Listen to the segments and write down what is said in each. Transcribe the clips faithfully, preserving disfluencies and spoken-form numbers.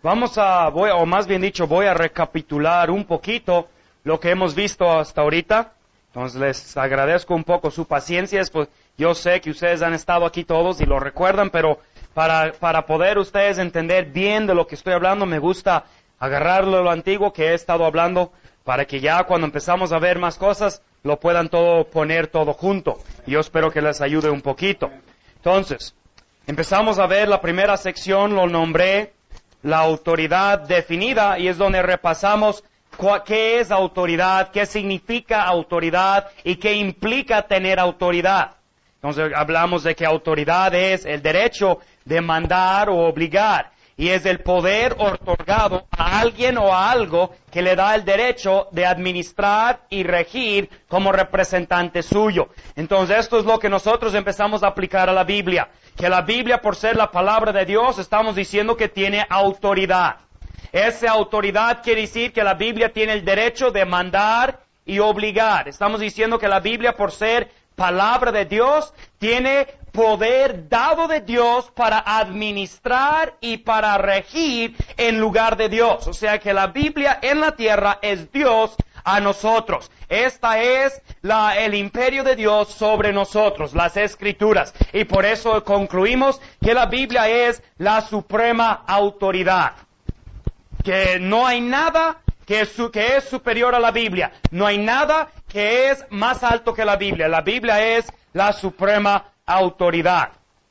Vamos a, voy, o más bien dicho, voy a recapitular un poquito lo que hemos visto hasta ahorita. Entonces les agradezco un poco su paciencia, pues yo sé que ustedes han estado aquí todos y lo recuerdan, pero para, para poder ustedes entender bien de lo que estoy hablando, me gusta agarrarlo lo antiguo que he estado hablando, para que ya cuando empezamos a ver más cosas, lo puedan todo poner todo junto. Y yo espero que les ayude un poquito. Entonces, empezamos a ver la primera sección, lo nombré la autoridad definida, y es donde repasamos qué es autoridad, qué significa autoridad y qué implica tener autoridad. Entonces hablamos de que autoridad es el derecho de mandar o obligar, y es el poder otorgado a alguien o a algo que le da el derecho de administrar y regir como representante suyo. Entonces esto es lo que nosotros empezamos a aplicar a la Biblia, que la Biblia, por ser la palabra de Dios, estamos diciendo que tiene autoridad. Esa autoridad quiere decir que la Biblia tiene el derecho de mandar y obligar. Estamos diciendo que la Biblia, por ser palabra de Dios, tiene poder dado de Dios para administrar y para regir en lugar de Dios. O sea que la Biblia en la tierra es Dios a nosotros. Esta es la, el imperio de Dios sobre nosotros, las Escrituras. Y por eso concluimos que la Biblia es la suprema autoridad. Que no hay nada que es, su, que es superior a la Biblia. No hay nada que es más alto que la Biblia. La Biblia es la suprema autoridad.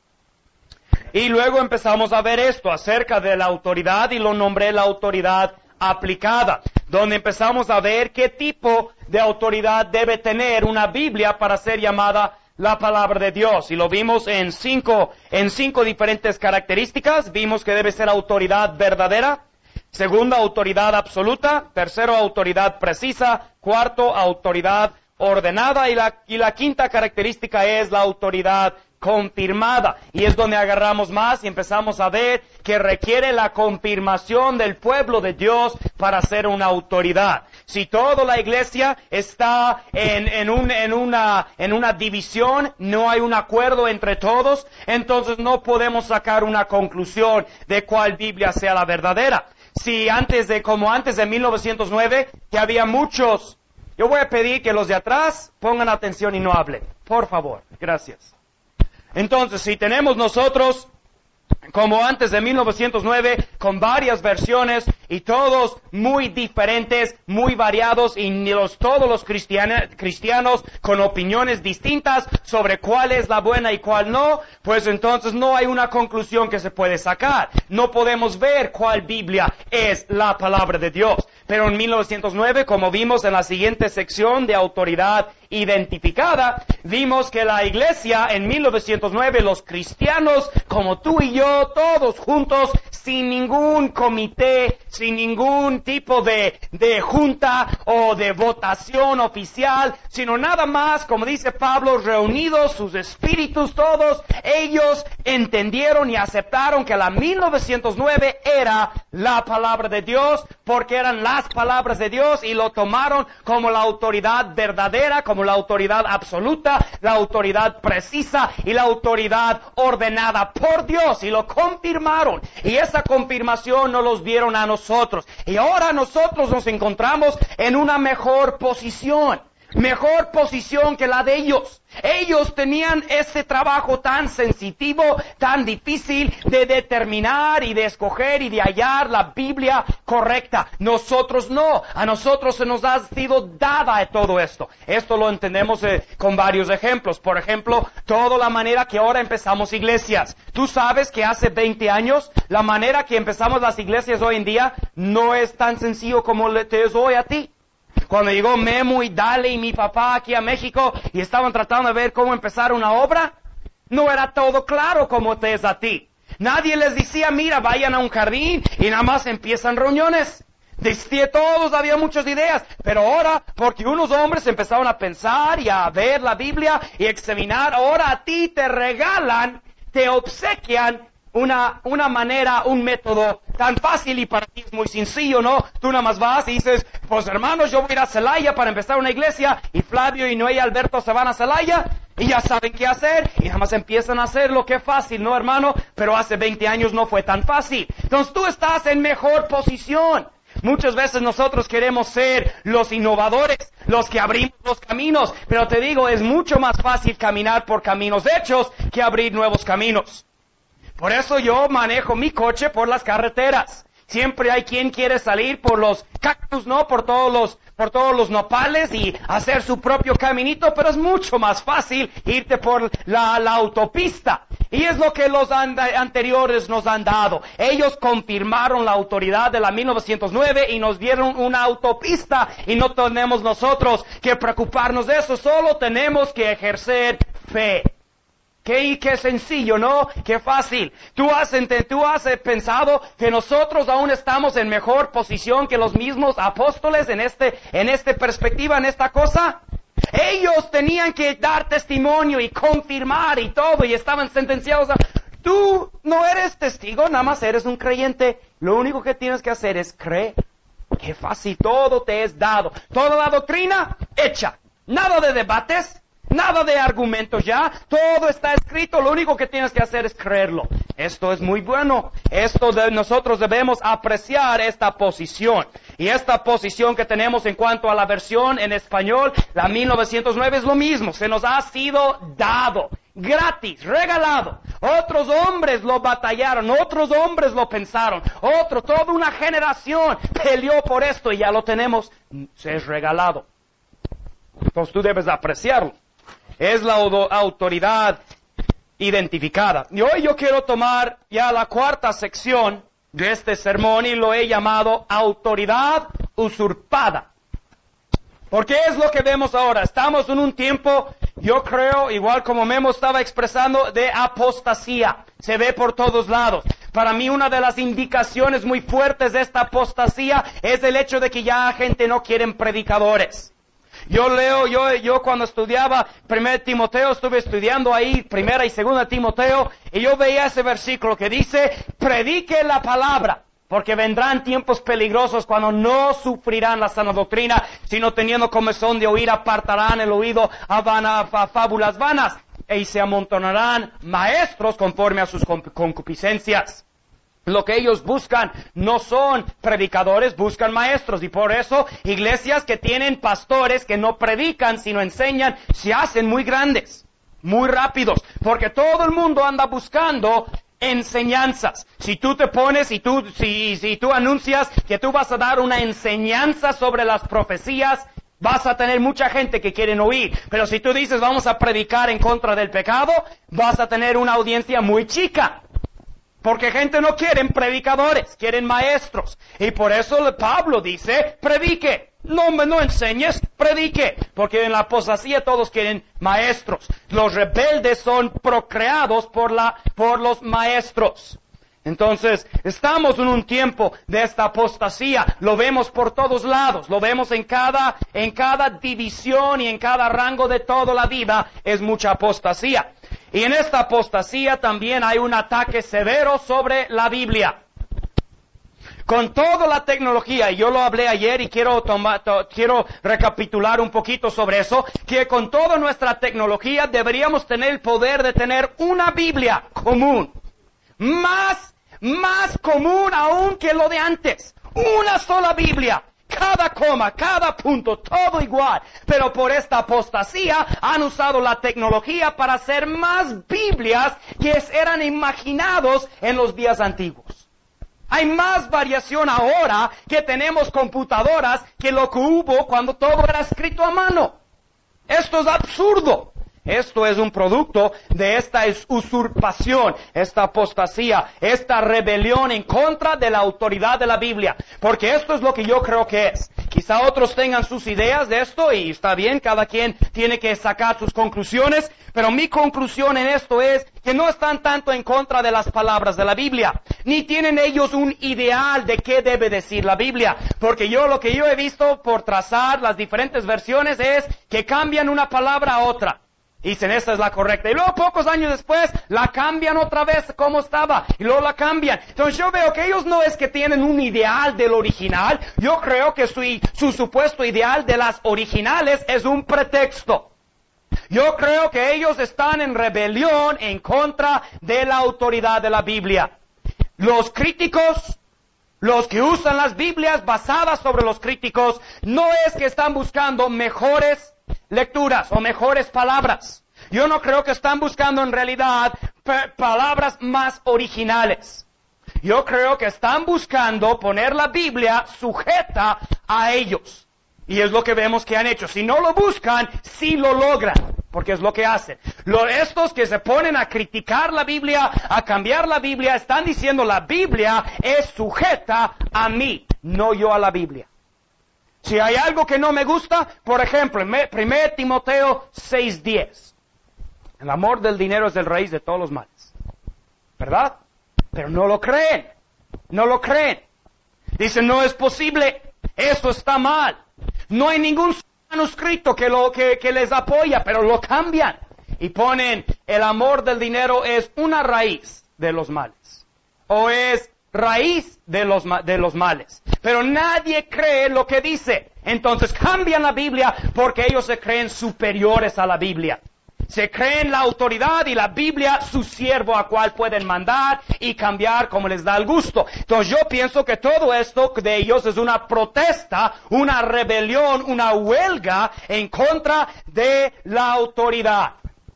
Y luego empezamos a ver esto acerca de la autoridad, y lo nombré la autoridad aplicada, donde empezamos a ver qué tipo de autoridad debe tener una Biblia para ser llamada la palabra de Dios. Y lo vimos en cinco, en cinco diferentes características. Vimos que debe ser autoridad verdadera. Segunda, autoridad absoluta. Tercero, autoridad precisa. Cuarto, autoridad ordenada. Y la, y la quinta característica es la autoridad confirmada. Y es donde agarramos más y empezamos a ver que requiere la confirmación del pueblo de Dios para ser una autoridad. Si toda la iglesia está en, en, un, en, una, en una división, no hay un acuerdo entre todos, entonces no podemos sacar una conclusión de cuál Biblia sea la verdadera. Si antes de, como antes de mil novecientos nueve, que había muchos, yo voy a pedir que los de atrás pongan atención y no hablen. Por favor, gracias. Entonces, si tenemos nosotros, como antes de mil novecientos nueve, con varias versiones y todos muy diferentes, muy variados, y los, todos los cristiana, cristianos con opiniones distintas sobre cuál es la buena y cuál no, pues entonces no hay una conclusión que se puede sacar. No podemos ver cuál Biblia es la palabra de Dios. Pero en mil novecientos nueve, como vimos en la siguiente sección de autoridad identificada, vimos que la iglesia en mil novecientos nueve, los cristianos como tú y yo, todos juntos, sin ningún comité, sin ningún tipo de, de junta o de votación oficial, sino nada más, como dice Pablo, reunidos sus espíritus todos, ellos entendieron y aceptaron que la mil novecientos nueve era la palabra de Dios, porque eran las palabras de Dios, y lo tomaron como la autoridad verdadera, como la autoridad absoluta, la autoridad precisa y la autoridad ordenada por Dios, y lo confirmaron. Y esa confirmación nos los dieron a nosotros. Y ahora nosotros nos encontramos en una mejor posición. Mejor posición que la de ellos. Ellos tenían ese trabajo tan sensitivo, tan difícil de determinar y de escoger y de hallar la Biblia correcta. Nosotros no. A nosotros se nos ha sido dada todo esto. Esto lo entendemos eh, con varios ejemplos. Por ejemplo, toda la manera que ahora empezamos iglesias. Tú sabes que hace veinte años, la manera que empezamos las iglesias hoy en día no es tan sencillo como te es hoy a ti. Cuando llegó Memo y Dale y mi papá aquí a México y estaban tratando de ver cómo empezar una obra, no era todo claro como te es a ti. Nadie les decía, mira, vayan a un jardín y nada más empiezan reuniones. Desde todos había muchas ideas, pero ahora, porque unos hombres empezaron a pensar y a ver la Biblia y examinar, ahora a ti te regalan, te obsequian una, una manera, un método tan fácil, y para ti es muy sencillo, ¿no? Tú nada más vas y dices, pues hermanos, yo voy a ir a Celaya para empezar una iglesia, y Flavio y Noé y Alberto se van a Celaya, Y ya saben qué hacer, y nada más empiezan a hacer lo que es fácil, ¿no, hermano? Pero hace veinte años no fue tan fácil. Entonces tú estás en mejor posición. Muchas veces nosotros queremos ser los innovadores, los que abrimos los caminos, pero te digo, es mucho más fácil caminar por caminos hechos que abrir nuevos caminos. Por eso yo manejo mi coche por las carreteras. Siempre hay quien quiere salir por los cactus, ¿no? Por todos los, por todos los nopales y hacer su propio caminito, pero es mucho más fácil irte por la, la autopista. Y es lo que los anteriores nos han dado. Ellos confirmaron la autoridad de la mil novecientos nueve y nos dieron una autopista y no tenemos nosotros que preocuparnos de eso, solo tenemos que ejercer fe. Qué, qué sencillo, ¿no? Qué fácil. ¿Tú has, tú has pensado que nosotros aún estamos en mejor posición que los mismos apóstoles en este, en esta perspectiva, en esta cosa? Ellos tenían que dar testimonio y confirmar y todo, y estaban sentenciados a... Tú no eres testigo, nada más eres un creyente. Lo único que tienes que hacer es creer. Qué fácil, todo te es dado. Toda la doctrina hecha. Nada de debates. Nada de argumentos ya, todo está escrito, lo único que tienes que hacer es creerlo. Esto es muy bueno, esto de nosotros debemos apreciar esta posición. Y esta posición que tenemos en cuanto a la versión en español, la mil novecientos nueve es lo mismo, se nos ha sido dado, gratis, regalado. Otros hombres lo batallaron, otros hombres lo pensaron, otro, toda una generación peleó por esto y ya lo tenemos, se es regalado. Entonces tú debes apreciarlo. Es la autoridad identificada. Y hoy yo quiero tomar ya la cuarta sección de este sermón y lo he llamado autoridad usurpada. Porque es lo que vemos ahora. Estamos en un tiempo, yo creo, igual como Memo estaba expresando, de apostasía. Se ve por todos lados. Para mí una de las indicaciones muy fuertes de esta apostasía es el hecho de que ya gente no quiere predicadores. Yo leo, yo, yo cuando estudiaba primer Timoteo, estuve estudiando ahí primera y segunda Timoteo, y yo veía ese versículo que dice, predique la palabra, porque vendrán tiempos peligrosos cuando no sufrirán la sana doctrina, sino teniendo comezón de oír apartarán el oído a, vana, a fábulas vanas, y se amontonarán maestros conforme a sus concupiscencias. Lo que ellos buscan no son predicadores, buscan maestros. Y por eso iglesias que tienen pastores que no predican sino enseñan, se hacen muy grandes, muy rápidos. Porque todo el mundo anda buscando enseñanzas. Si tú te pones y tú, si, si tú anuncias que tú vas a dar una enseñanza sobre las profecías, vas a tener mucha gente que quieren oír. Pero si tú dices vamos a predicar en contra del pecado, vas a tener una audiencia muy chica. Porque gente no quieren predicadores, quieren maestros. Y por eso Pablo dice, predique. No, no enseñes, predique. Porque en la apostasía todos quieren maestros. Los rebeldes son procreados por la, por los maestros. Entonces, estamos en un tiempo de esta apostasía. Lo vemos por todos lados. Lo vemos en cada, en cada división y en cada rango de toda la vida. Es mucha apostasía. Y en esta apostasía también hay un ataque severo sobre la Biblia. Con toda la tecnología, y yo lo hablé ayer y quiero tomar, to, quiero recapitular un poquito sobre eso, que con toda nuestra tecnología deberíamos tener el poder de tener una Biblia común. Más, más común aún que lo de antes. Una sola Biblia. Cada coma, cada punto, todo igual. Pero por esta apostasía han usado la tecnología para hacer más Biblias que eran imaginados en los días antiguos. Hay más variación ahora que tenemos computadoras que lo que hubo cuando todo era escrito a mano. Esto es absurdo. Esto es un producto de esta usurpación, esta apostasía, esta rebelión en contra de la autoridad de la Biblia. Porque esto es lo que yo creo que es. Quizá otros tengan sus ideas de esto y está bien, cada quien tiene que sacar sus conclusiones, pero mi conclusión en esto es que no están tanto en contra de las palabras de la Biblia, ni tienen ellos un ideal de qué debe decir la Biblia. Porque yo lo que yo he visto por trazar las diferentes versiones es que cambian una palabra a otra. Dicen, esta es la correcta. Y luego, pocos años después, la cambian otra vez como estaba. Y luego la cambian. Entonces yo veo que ellos no es que tienen un ideal del original. Yo creo que su, su supuesto ideal de las originales es un pretexto. Yo creo que ellos están en rebelión en contra de la autoridad de la Biblia. Los críticos, los que usan las Biblias basadas sobre los críticos, no es que están buscando mejores lecturas o mejores palabras. Yo no creo que están buscando en realidad palabras más originales. Yo creo que están buscando poner la Biblia sujeta a ellos. Y es lo que vemos que han hecho. Si no lo buscan, sí lo logran, porque es lo que hacen. Los, estos que se ponen a criticar la Biblia, a cambiar la Biblia, están diciendo la Biblia es sujeta a mí, no yo a la Biblia. Si hay algo que no me gusta, por ejemplo, en primera Timoteo seis diez. El amor del dinero es el raíz de todos los males. ¿Verdad? Pero no lo creen. No lo creen. Dicen, no es posible. Eso está mal. No hay ningún manuscrito que, lo, que, que les apoya, pero lo cambian. Y ponen, el amor del dinero es una raíz de los males. O es raíz de los, de los males. Pero nadie cree lo que dice. Entonces cambian la Biblia porque ellos se creen superiores a la Biblia. Se creen la autoridad y la Biblia su siervo a cual pueden mandar y cambiar como les da el gusto. Entonces yo pienso que todo esto de ellos es una protesta, una rebelión, una huelga en contra de la autoridad.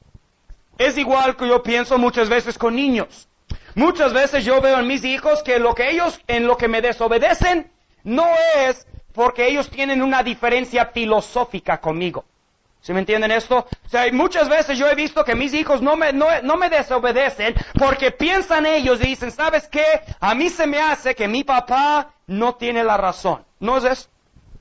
Es igual que yo pienso muchas veces con niños. Muchas veces yo veo en mis hijos que lo que ellos, en lo que me desobedecen, no es porque ellos tienen una diferencia filosófica conmigo. ¿Sí me entienden esto? O sea, muchas veces yo he visto que mis hijos no me, no, no me desobedecen porque piensan ellos y dicen, ¿sabes qué? A mí se me hace que mi papá no tiene la razón. ¿No es eso?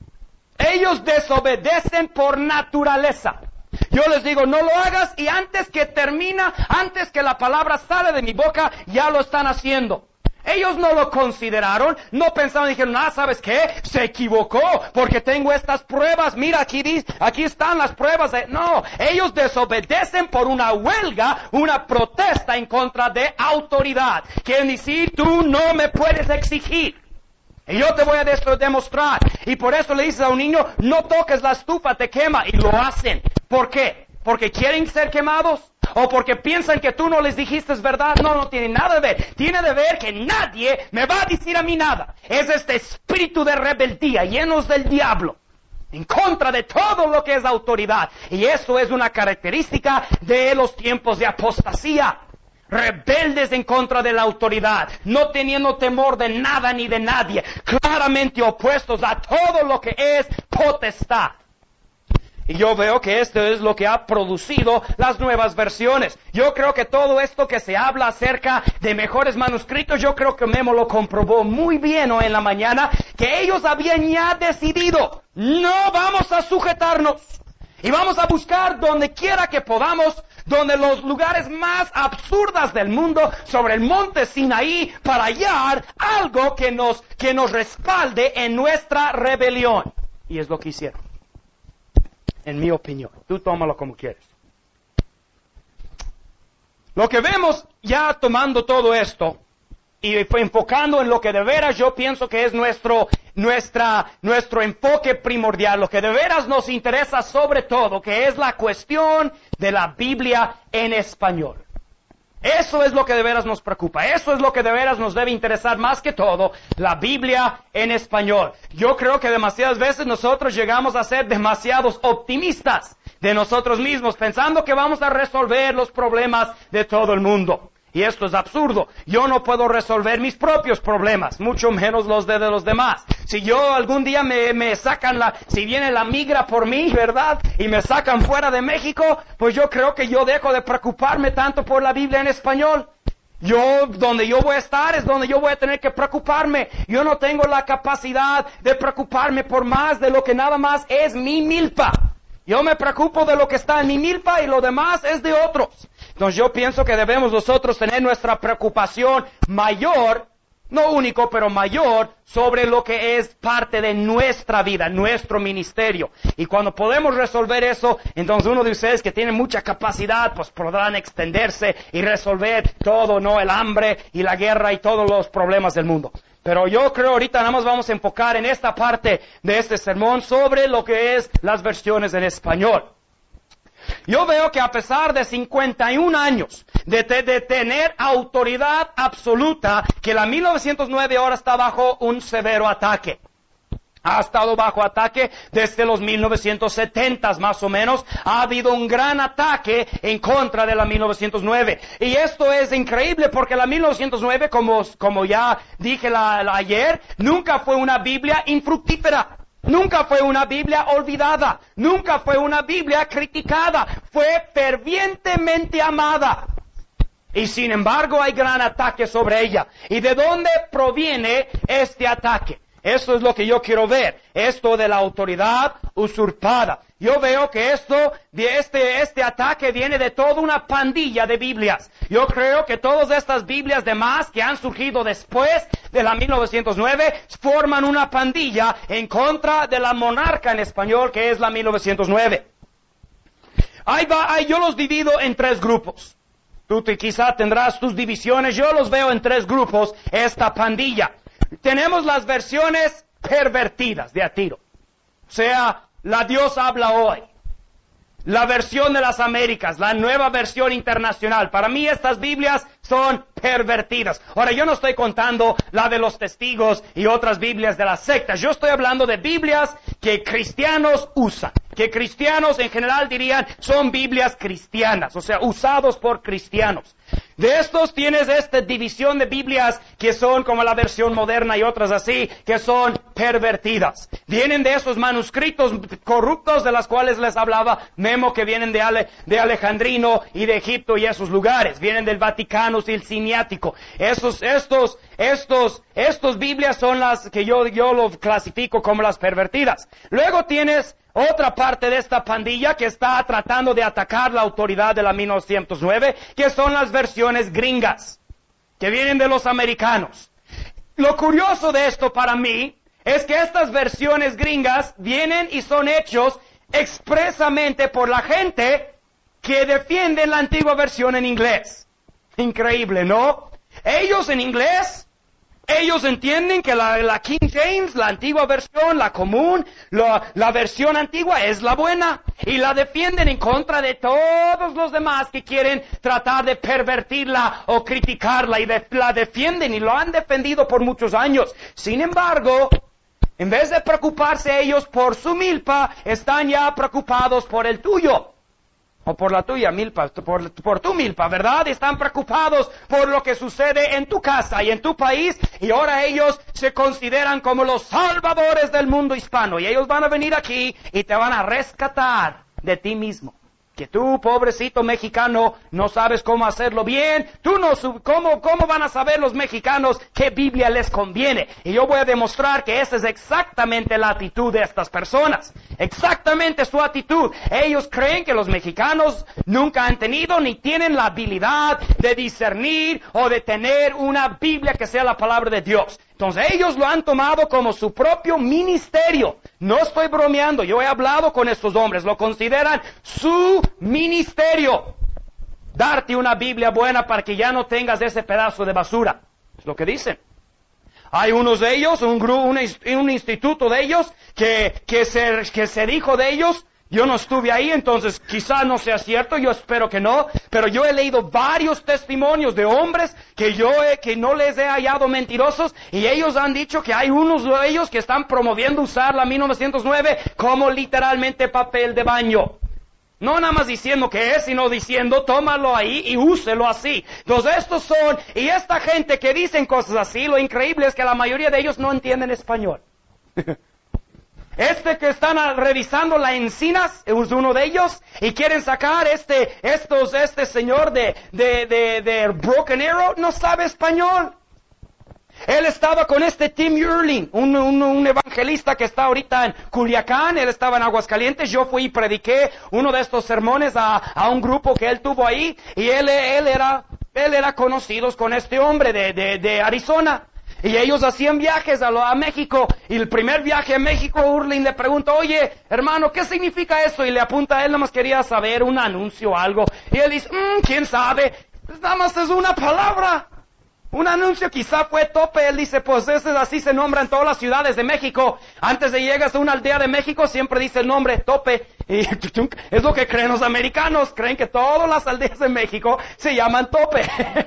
Ellos desobedecen por naturaleza. Yo les digo, no lo hagas y antes que termina, antes que la palabra sale de mi boca, ya lo están haciendo. Ellos no lo consideraron, no pensaban, dijeron, ah, ¿sabes qué? Se equivocó, porque tengo estas pruebas, mira, aquí, aquí están las pruebas. De... No, ellos desobedecen por una huelga, una protesta en contra de autoridad. Quieren decir, tú no me puedes exigir. Y yo te voy a demostrar. Y por eso le dices a un niño, no toques la estufa, te quema. Y lo hacen. ¿Por qué? ¿Porque quieren ser quemados? ¿O porque piensan que tú no les dijiste verdad? No, no tiene nada de ver. Tiene de ver que nadie me va a decir a mí nada. Es este espíritu de rebeldía, llenos del diablo, en contra de todo lo que es autoridad. Y eso es una característica de los tiempos de apostasía. Rebeldes en contra de la autoridad, no teniendo temor de nada ni de nadie, claramente opuestos a todo lo que es potestad. Y yo veo que esto es lo que ha producido las nuevas versiones. Yo creo que todo esto que se habla acerca de mejores manuscritos, yo creo que Memo lo comprobó muy bien hoy en la mañana, que ellos habían ya decidido, no vamos a sujetarnos. Y vamos a buscar donde quiera que podamos, donde los lugares más absurdas del mundo, sobre el monte Sinaí, para hallar algo que nos, que nos respalde en nuestra rebelión. Y es lo que hicieron. En mi opinión. Tú tómalo como quieres. Lo que vemos ya tomando todo esto y enfocando en lo que de veras yo pienso que es nuestro, nuestra, nuestro enfoque primordial, lo que de veras nos interesa sobre todo, que es la cuestión de la Biblia en español. Eso es lo que de veras nos preocupa, eso es lo que de veras nos debe interesar más que todo, la Biblia en español. Yo creo que demasiadas veces nosotros llegamos a ser demasiados optimistas de nosotros mismos, pensando que vamos a resolver los problemas de todo el mundo. Y esto es absurdo. Yo no puedo resolver mis propios problemas, mucho menos los de, de los demás. Si yo algún día me, me sacan la, si viene la migra por mí, ¿verdad? Y me sacan fuera de México, pues yo creo que yo dejo de preocuparme tanto por la Biblia en español. Yo, donde yo voy a estar es donde yo voy a tener que preocuparme. Yo no tengo la capacidad de preocuparme por más de lo que nada más es mi milpa. Yo me preocupo de lo que está en mi milpa y lo demás es de otros. Entonces yo pienso que debemos nosotros tener nuestra preocupación mayor, no único, pero mayor, sobre lo que es parte de nuestra vida, nuestro ministerio. Y cuando podemos resolver eso, entonces uno de ustedes que tiene mucha capacidad, pues podrán extenderse y resolver todo, ¿no? El hambre y la guerra y todos los problemas del mundo. Pero yo creo ahorita nada más vamos a enfocar en esta parte de este sermón sobre lo que es las versiones en español. Yo veo que a pesar de cincuenta y un años de, de, de tener autoridad absoluta, que la mil novecientos nueve ahora está bajo un severo ataque. Ha estado bajo ataque desde los mil novecientos setenta más o menos. Ha habido un gran ataque en contra de la mil novecientos nueve. Y esto es increíble porque la mil novecientos nueve, como, como ya dije la, la ayer, nunca fue una Biblia infructífera. Nunca fue una Biblia olvidada. Nunca fue una Biblia criticada. Fue fervientemente amada. Y sin embargo hay gran ataque sobre ella. ¿Y de dónde proviene este ataque? Eso es lo que yo quiero ver, esto de la autoridad usurpada. Yo veo que esto, de este, este ataque viene de toda una pandilla de Biblias. Yo creo que todas estas Biblias demás que han surgido después de la mil novecientos nueve forman una pandilla en contra de la monarca en español que es la mil novecientos nueve. Ahí va, ahí yo los divido en tres grupos. Tú te, quizá tendrás tus divisiones, yo los veo en tres grupos, esta pandilla. Tenemos las versiones pervertidas de a tiro. O sea, la Dios habla hoy. La versión de las Américas, la nueva versión internacional. Para mí estas Biblias son pervertidas. Ahora, yo no estoy contando la de los testigos y otras Biblias de las sectas. Yo estoy hablando de Biblias que cristianos usan. Que cristianos en general dirían son Biblias cristianas. O sea, usados por cristianos. De estos tienes esta división de Biblias que son como la versión moderna y otras así, que son pervertidas. Vienen de esos manuscritos corruptos de los cuales les hablaba Memo, que vienen de, Ale, de Alejandrino y de Egipto y esos lugares. Vienen del Vaticano y el Siniático. Esos, estos, estos, estos Biblias son las que yo, yo lo clasifico como las pervertidas. Luego tienes otra parte de esta pandilla que está tratando de atacar la autoridad de la mil novecientos nueve, que son las versiones gringas, que vienen de los americanos. Lo curioso de esto para mí es que estas versiones gringas vienen y son hechos expresamente por la gente que defiende la antigua versión en inglés. Increíble, ¿no? Ellos en inglés, ellos entienden que la, la King James, la antigua versión, la común, la, la versión antigua es la buena. Y la defienden en contra de todos los demás que quieren tratar de pervertirla o criticarla. Y de, la defienden y lo han defendido por muchos años. Sin embargo, en vez de preocuparse ellos por su milpa, están ya preocupados por el tuyo. O por la tuya milpa, por, por tu milpa, ¿verdad? Están preocupados por lo que sucede en tu casa y en tu país, y ahora ellos se consideran como los salvadores del mundo hispano, y ellos van a venir aquí y te van a rescatar de ti mismo. Que tú, pobrecito mexicano, no sabes cómo hacerlo bien. Tú no, ¿cómo, cómo van a saber los mexicanos qué Biblia les conviene? Y yo voy a demostrar que esa es exactamente la actitud de estas personas. Exactamente su actitud. Ellos creen que los mexicanos nunca han tenido ni tienen la habilidad de discernir o de tener una Biblia que sea la palabra de Dios. Entonces ellos lo han tomado como su propio ministerio. No estoy bromeando, yo he hablado con estos hombres, lo consideran su ministerio. Darte una Biblia buena para que ya no tengas ese pedazo de basura. Es lo que dicen. Hay unos de ellos, un grupo, un, un instituto de ellos, que, que, se, que se dijo de ellos. Yo no estuve ahí, entonces quizá no sea cierto, yo espero que no, pero yo he leído varios testimonios de hombres que yo he, que no les he hallado mentirosos, y ellos han dicho que hay unos de ellos que están promoviendo usar la mil novecientos nueve como literalmente papel de baño. No nada más diciendo que es, sino diciendo tómalo ahí y úselo así. Entonces estos son, y esta gente que dicen cosas así, lo increíble es que la mayoría de ellos no entienden español. Este que están revisando la Encinas es uno de ellos, y quieren sacar este, estos, este señor de, de, de, de Broken Arrow, no sabe español. Él estaba con este Tim Urling, un, un, un evangelista que está ahorita en Culiacán. Él estaba en Aguascalientes. Yo fui y prediqué uno de estos sermones a, a un grupo que él tuvo ahí, y él, él era, él era conocido con este hombre de, de, de Arizona. Y ellos hacían viajes a, lo, a México, y el primer viaje a México, Urling le pregunta, oye, hermano, ¿qué significa eso? Y le apunta a él, nada más quería saber un anuncio o algo. Y él dice, mmm, ¿quién sabe? Pues nada más es una palabra. Un anuncio quizá fue tope. Él dice, pues ese, así se nombran todas las ciudades de México. Antes de llegas a una aldea de México, siempre dice el nombre, tope. Y es lo que creen los americanos. Creen que todas las aldeas de México se llaman tope.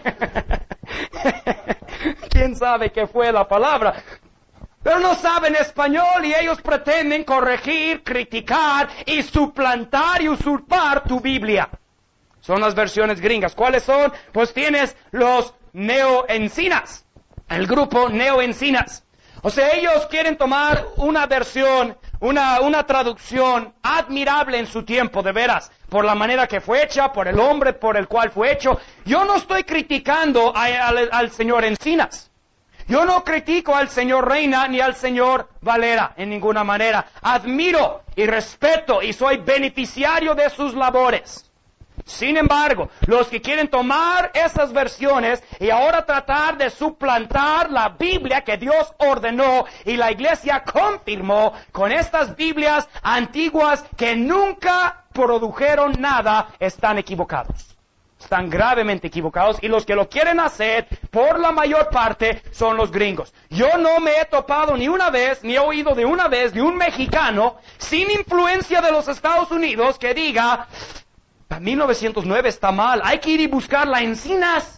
¿Quién sabe qué fue la palabra? Pero no saben español y ellos pretenden corregir, criticar y suplantar y usurpar tu Biblia. Son las versiones gringas. ¿Cuáles son? Pues tienes los neoencinas, el grupo neoencinas. O sea, ellos quieren tomar una versión, una, una traducción admirable en su tiempo, de veras, por la manera que fue hecha, por el hombre por el cual fue hecho. Yo no estoy criticando a, a, al, al señor Encinas. Yo no critico al señor Reina ni al señor Valera en ninguna manera. Admiro y respeto y soy beneficiario de sus labores. Sin embargo, los que quieren tomar esas versiones y ahora tratar de suplantar la Biblia que Dios ordenó y la iglesia confirmó con estas Biblias antiguas que nunca produjeron nada, están equivocados. Están gravemente equivocados y los que lo quieren hacer, por la mayor parte, son los gringos. Yo no me he topado ni una vez, ni he oído de una vez de un mexicano sin influencia de los Estados Unidos que diga, mil novecientos nueve está mal, hay que ir y buscar la Encinas.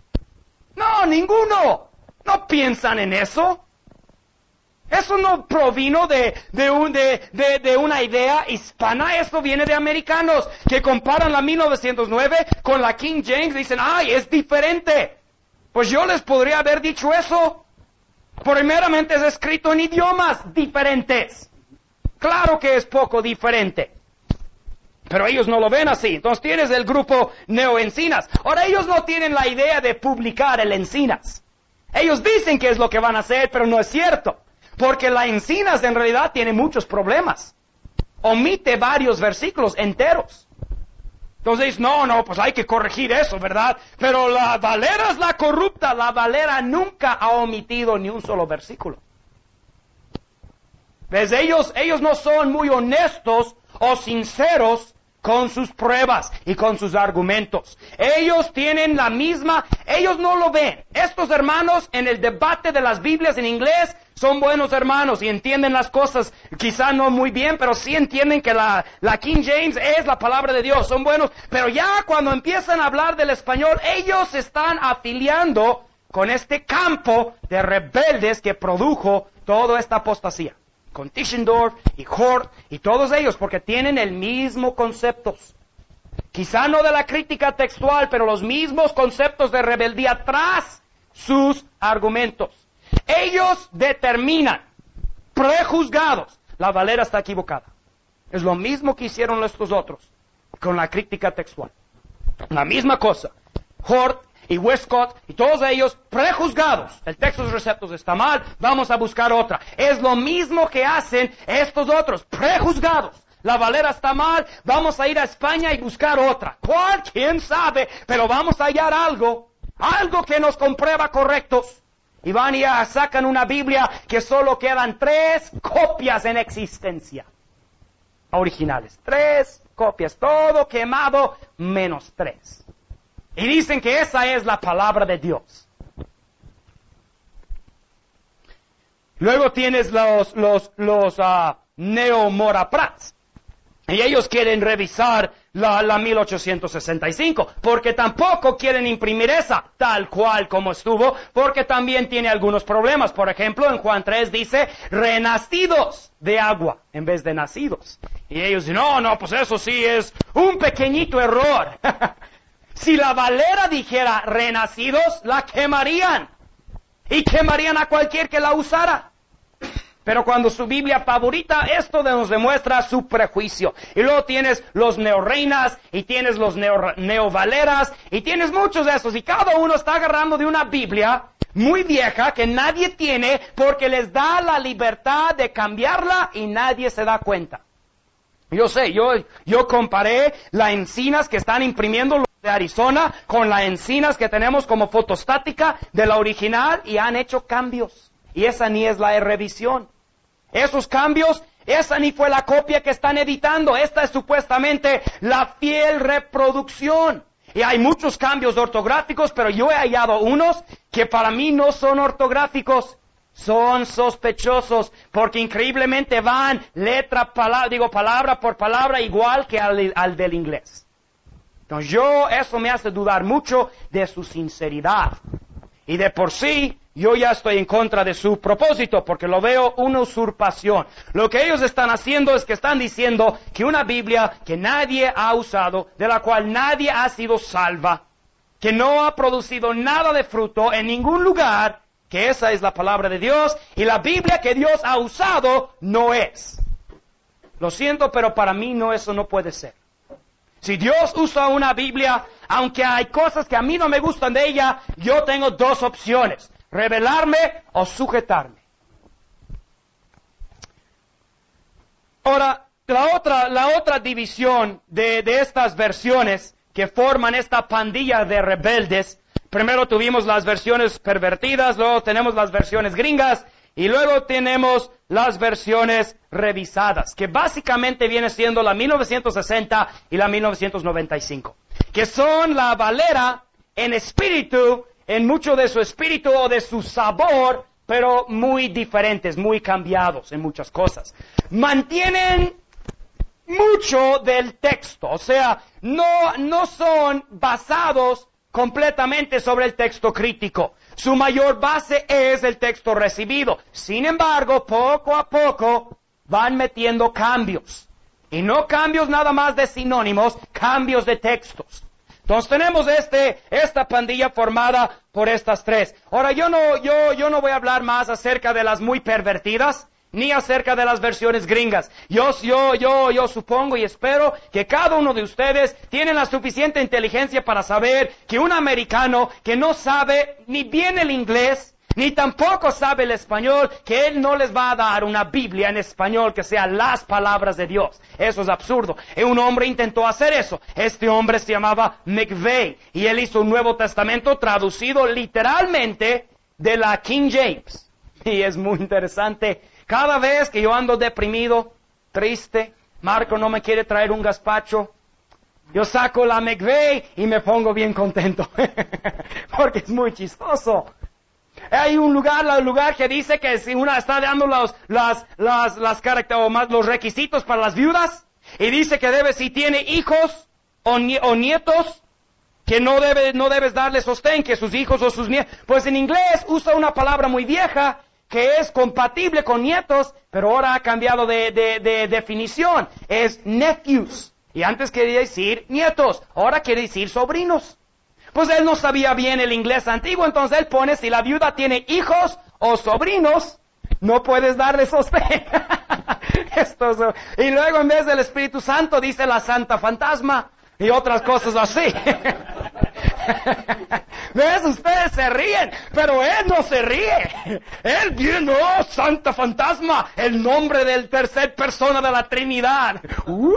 No, ninguno. No piensan en eso. Eso no provino de, de, un, de, de, de una idea hispana, eso viene de americanos que comparan la mil novecientos nueve con la King James y dicen, ¡ay, es diferente! Pues yo les podría haber dicho eso. Primeramente es escrito en idiomas diferentes. Claro que es poco diferente. Pero ellos no lo ven así. Entonces tienes el grupo neoencinas. Ahora ellos no tienen la idea de publicar el Encinas. Ellos dicen que es lo que van a hacer, pero no es cierto. Porque la Encinas en realidad tiene muchos problemas. Omite varios versículos enteros. Entonces, no, no, pues hay que corregir eso, ¿verdad? Pero la Valera es la corrupta. La Valera nunca ha omitido ni un solo versículo. ¿Ves? Ellos, ellos no son muy honestos o sinceros con sus pruebas y con sus argumentos. Ellos tienen la misma, ellos no lo ven. Estos hermanos en el debate de las Biblias en inglés son buenos hermanos y entienden las cosas, quizá no muy bien, pero sí entienden que la, la King James es la palabra de Dios, son buenos. Pero ya cuando empiezan a hablar del español, ellos se están afiliando con este campo de rebeldes que produjo toda esta apostasía. Con Tischendorf y Hort y todos ellos, porque tienen el mismo concepto. Quizá no de la crítica textual, pero los mismos conceptos de rebeldía tras sus argumentos. Ellos determinan, prejuzgados, la Valera está equivocada. Es lo mismo que hicieron estos otros con la crítica textual. La misma cosa. Hort y Westcott y todos ellos prejuzgados. El Textus Receptus está mal, vamos a buscar otra. Es lo mismo que hacen estos otros, prejuzgados. La Valera está mal, vamos a ir a España y buscar otra. ¿Cuál? ¿Quién sabe? Pero vamos a hallar algo, algo que nos comprueba correctos. Y van y ya sacan una Biblia que solo quedan tres copias en existencia. Originales. Tres copias, todo quemado, menos tres. Y dicen que esa es la palabra de Dios. Luego tienes los, los, los uh, neomoraprats. Y ellos quieren revisar la, la mil ochocientos sesenta y cinco, porque tampoco quieren imprimir esa tal cual como estuvo, porque también tiene algunos problemas. Por ejemplo, en Juan tres dice, renacidos de agua, en vez de nacidos. Y ellos dicen, no, no, pues eso sí es un pequeñito error. Si la Valera dijera renacidos, la quemarían. Y quemarían a cualquier que la usara. Pero cuando su Biblia favorita, esto nos demuestra su prejuicio. Y luego tienes los neoreinas, y tienes los neo, neovaleras, y tienes muchos de esos. Y cada uno está agarrando de una Biblia muy vieja que nadie tiene porque les da la libertad de cambiarla y nadie se da cuenta. Yo sé, yo, yo comparé las Encinas que están imprimiendo de Arizona con las Encinas que tenemos como fotostática de la original y han hecho cambios. Y esa ni es la revisión. Esos cambios, esa ni fue la copia que están editando. Esta es supuestamente la fiel reproducción. Y hay muchos cambios ortográficos, pero yo he hallado unos que para mí no son ortográficos. Son sospechosos, porque increíblemente van letra, palabra, digo palabra por palabra igual que al, al del inglés. Entonces yo, eso me hace dudar mucho de su sinceridad. Y de por sí, yo ya estoy en contra de su propósito, porque lo veo una usurpación. Lo que ellos están haciendo es que están diciendo que una Biblia que nadie ha usado, de la cual nadie ha sido salva, que no ha producido nada de fruto en ningún lugar, que esa es la palabra de Dios, y la Biblia que Dios ha usado no es. Lo siento, pero para mí no, eso no puede ser. Si Dios usa una Biblia, aunque hay cosas que a mí no me gustan de ella, yo tengo dos opciones: rebelarme o sujetarme. Ahora, la otra, la otra división de, de estas versiones que forman esta pandilla de rebeldes, primero tuvimos las versiones pervertidas, luego tenemos las versiones gringas, y luego tenemos las versiones revisadas, que básicamente viene siendo la mil novecientos sesenta y la mil novecientos noventa y cinco, que son la Valera en espíritu, en mucho de su espíritu o de su sabor, pero muy diferentes, muy cambiados en muchas cosas. Mantienen mucho del texto, o sea, no, no son basados completamente sobre el texto crítico. Su mayor base es el texto recibido. Sin embargo, poco a poco van metiendo cambios. Y no cambios nada más de sinónimos, cambios de textos. Entonces tenemos este, esta pandilla formada por estas tres. Ahora yo no, yo, yo no voy a hablar más acerca de las muy pervertidas, ni acerca de las versiones gringas. Yo, yo, yo, yo supongo y espero que cada uno de ustedes tiene la suficiente inteligencia para saber que un americano que no sabe ni bien el inglés, ni tampoco sabe el español, que él no les va a dar una Biblia en español que sea las palabras de Dios. Eso es absurdo. Y un hombre intentó hacer eso. Este hombre se llamaba McVeigh, y él hizo un Nuevo Testamento traducido literalmente de la King James. Y es muy interesante. Cada vez que yo ando deprimido, triste, Marco no me quiere traer un gazpacho, yo saco la McVeigh y me pongo bien contento. Porque es muy chistoso. Hay un lugar, un lugar que dice que si una está dando los, las, las, las caracter, o más los requisitos para las viudas, y dice que debe, si tiene hijos o, nie, o nietos, que no debe, no debes darle sostén, que sus hijos o sus nietos. Pues en inglés usa una palabra muy vieja, que es compatible con nietos, pero ahora ha cambiado de, de, de definición. Es nephews. Y antes quería decir nietos, ahora quiere decir sobrinos. Pues él no sabía bien el inglés antiguo, entonces él pone, si la viuda tiene hijos o sobrinos, no puedes darle sostén. Esto es, y luego en vez del Espíritu Santo dice la Santa Fantasma y otras cosas así. ¿Ves? Ustedes se ríen, pero él no se ríe. Él viene, oh, Santa Fantasma, el nombre del tercer persona de la Trinidad. Uh.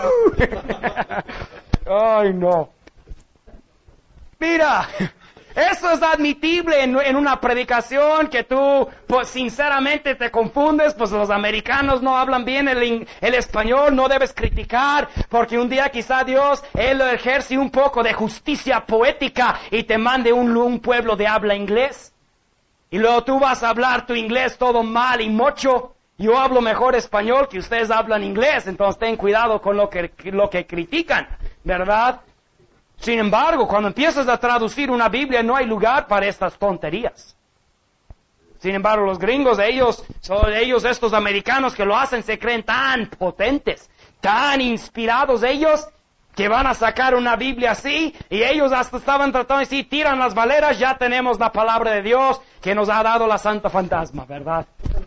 Ay, no. Mira, eso es admitible en, en una predicación que tú, pues, sinceramente te confundes, pues los americanos no hablan bien el, el español, no debes criticar, porque un día quizá Dios, Él ejerce un poco de justicia poética y te mande un, un pueblo de habla inglés. Y luego tú vas a hablar tu inglés todo mal y mocho. Yo hablo mejor español que ustedes hablan inglés, entonces ten cuidado con lo que, lo que critican, ¿verdad? Sin embargo, cuando empiezas a traducir una Biblia, no hay lugar para estas tonterías. Sin embargo, los gringos, ellos, son ellos, estos americanos que lo hacen, se creen tan potentes, tan inspirados ellos, que van a sacar una Biblia así, y ellos hasta estaban tratando de decir, tiran las valeras, ya tenemos la palabra de Dios que nos ha dado la Santa Fantasma, ¿verdad?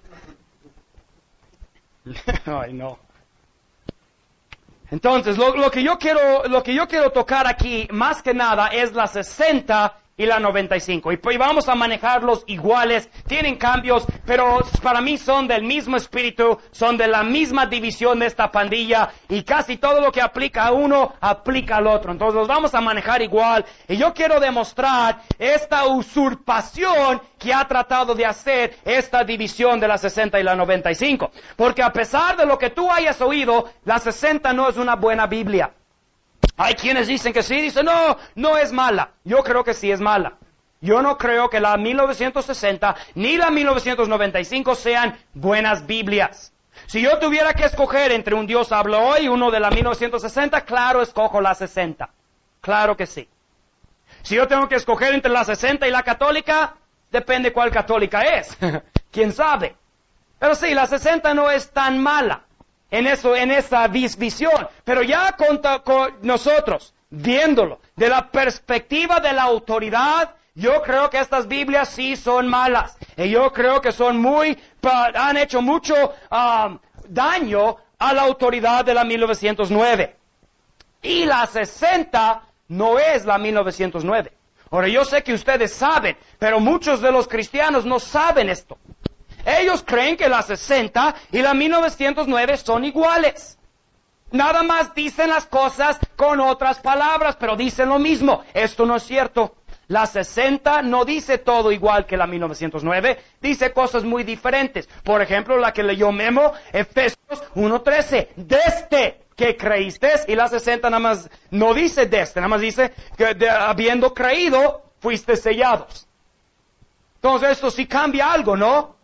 Ay, no. Entonces, lo, lo que yo quiero, lo que yo quiero tocar aquí, más que nada, es la sesenta y la noventa y cinco. Y pues vamos a manejarlos iguales, tienen cambios, pero para mí son del mismo espíritu, son de la misma división de esta pandilla, y casi todo lo que aplica a uno, aplica al otro. Entonces los vamos a manejar igual, y yo quiero demostrar esta usurpación que ha tratado de hacer esta división de la sesenta y la noventa y cinco. Porque a pesar de lo que tú hayas oído, la sesenta no es una buena Biblia. Hay quienes dicen que sí, dicen no, no es mala. Yo creo que sí es mala. Yo no creo que la mil novecientos sesenta ni la mil novecientos noventa y cinco sean buenas Biblias. Si yo tuviera que escoger entre un Dios habla hoy y uno de la mil novecientos sesenta, claro, escojo la sesenta. Claro que sí. Si yo tengo que escoger entre la sesenta y la católica, depende cuál católica es. ¿Quién sabe? Pero sí, la sesenta no es tan mala en eso, en esa visión. Pero ya con, con nosotros, viéndolo, de la perspectiva de la autoridad, yo creo que estas Biblias sí son malas. Y yo creo que son muy, han hecho mucho um, daño a la autoridad de la mil novecientos nueve. Y la sesenta no es la mil novecientos nueve. Ahora, yo sé que ustedes saben, pero muchos de los cristianos no saben esto. Ellos creen que la sesenta y la mil novecientos nueve son iguales. Nada más dicen las cosas con otras palabras, pero dicen lo mismo. Esto no es cierto. La sesenta no dice todo igual que la mil novecientos nueve, dice cosas muy diferentes. Por ejemplo, la que leyó Memo, Efesios uno trece, desde que creíste, y la sesenta nada más no dice desde, nada más dice que de, habiendo creído, fuiste sellados. Entonces esto sí cambia algo, ¿no?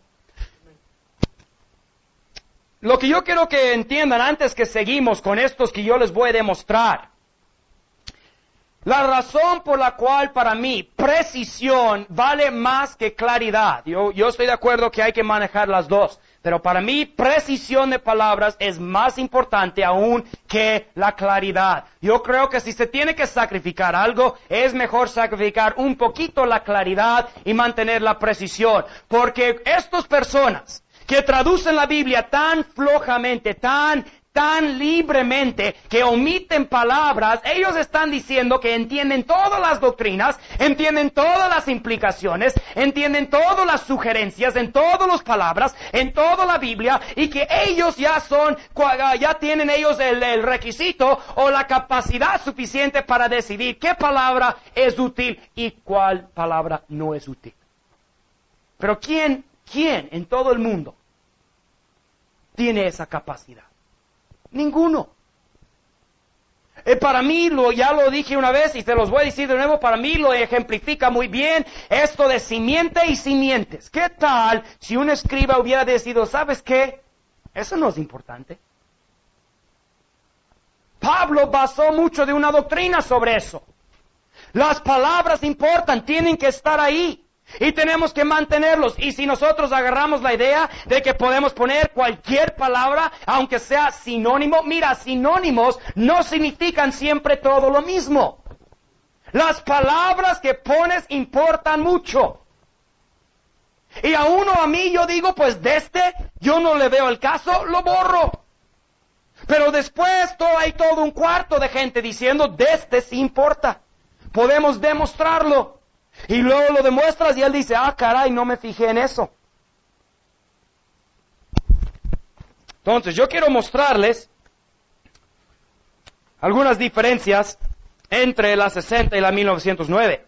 Lo que yo quiero que entiendan antes que seguimos con estos que yo les voy a demostrar, la razón por la cual para mí precisión vale más que claridad. Yo, yo estoy de acuerdo que hay que manejar las dos. Pero para mí precisión de palabras es más importante aún que la claridad. Yo creo que si se tiene que sacrificar algo, es mejor sacrificar un poquito la claridad y mantener la precisión. Porque estas personas que traducen la Biblia tan flojamente, tan tan libremente, que omiten palabras, ellos están diciendo que entienden todas las doctrinas, entienden todas las implicaciones, entienden todas las sugerencias, en todas las palabras, en toda la Biblia, y que ellos ya son, ya tienen ellos el, el requisito o la capacidad suficiente para decidir qué palabra es útil y cuál palabra no es útil. Pero ¿quién, quién en todo el mundo tiene esa capacidad? Ninguno. Eh, para mí, lo, ya lo dije una vez y se los voy a decir de nuevo, para mí lo ejemplifica muy bien esto de simiente y simientes. ¿Qué tal si un escriba hubiera decidido, ¿sabes qué? Eso no es importante. Pablo basó mucho de una doctrina sobre eso. Las palabras importan, tienen que estar ahí. Y tenemos que mantenerlos. Y si nosotros agarramos la idea de que podemos poner cualquier palabra, aunque sea sinónimo, mira, sinónimos no significan siempre todo lo mismo. Las palabras que pones importan mucho. Y a uno, a mí, yo digo, pues de este, yo no le veo el caso, lo borro. Pero después todo, hay todo un cuarto de gente diciendo, de este sí importa. Podemos demostrarlo. Y luego lo demuestras y él dice, ah, caray, no me fijé en eso. Entonces, yo quiero mostrarles algunas diferencias entre la sesenta y la mil novecientos nueve.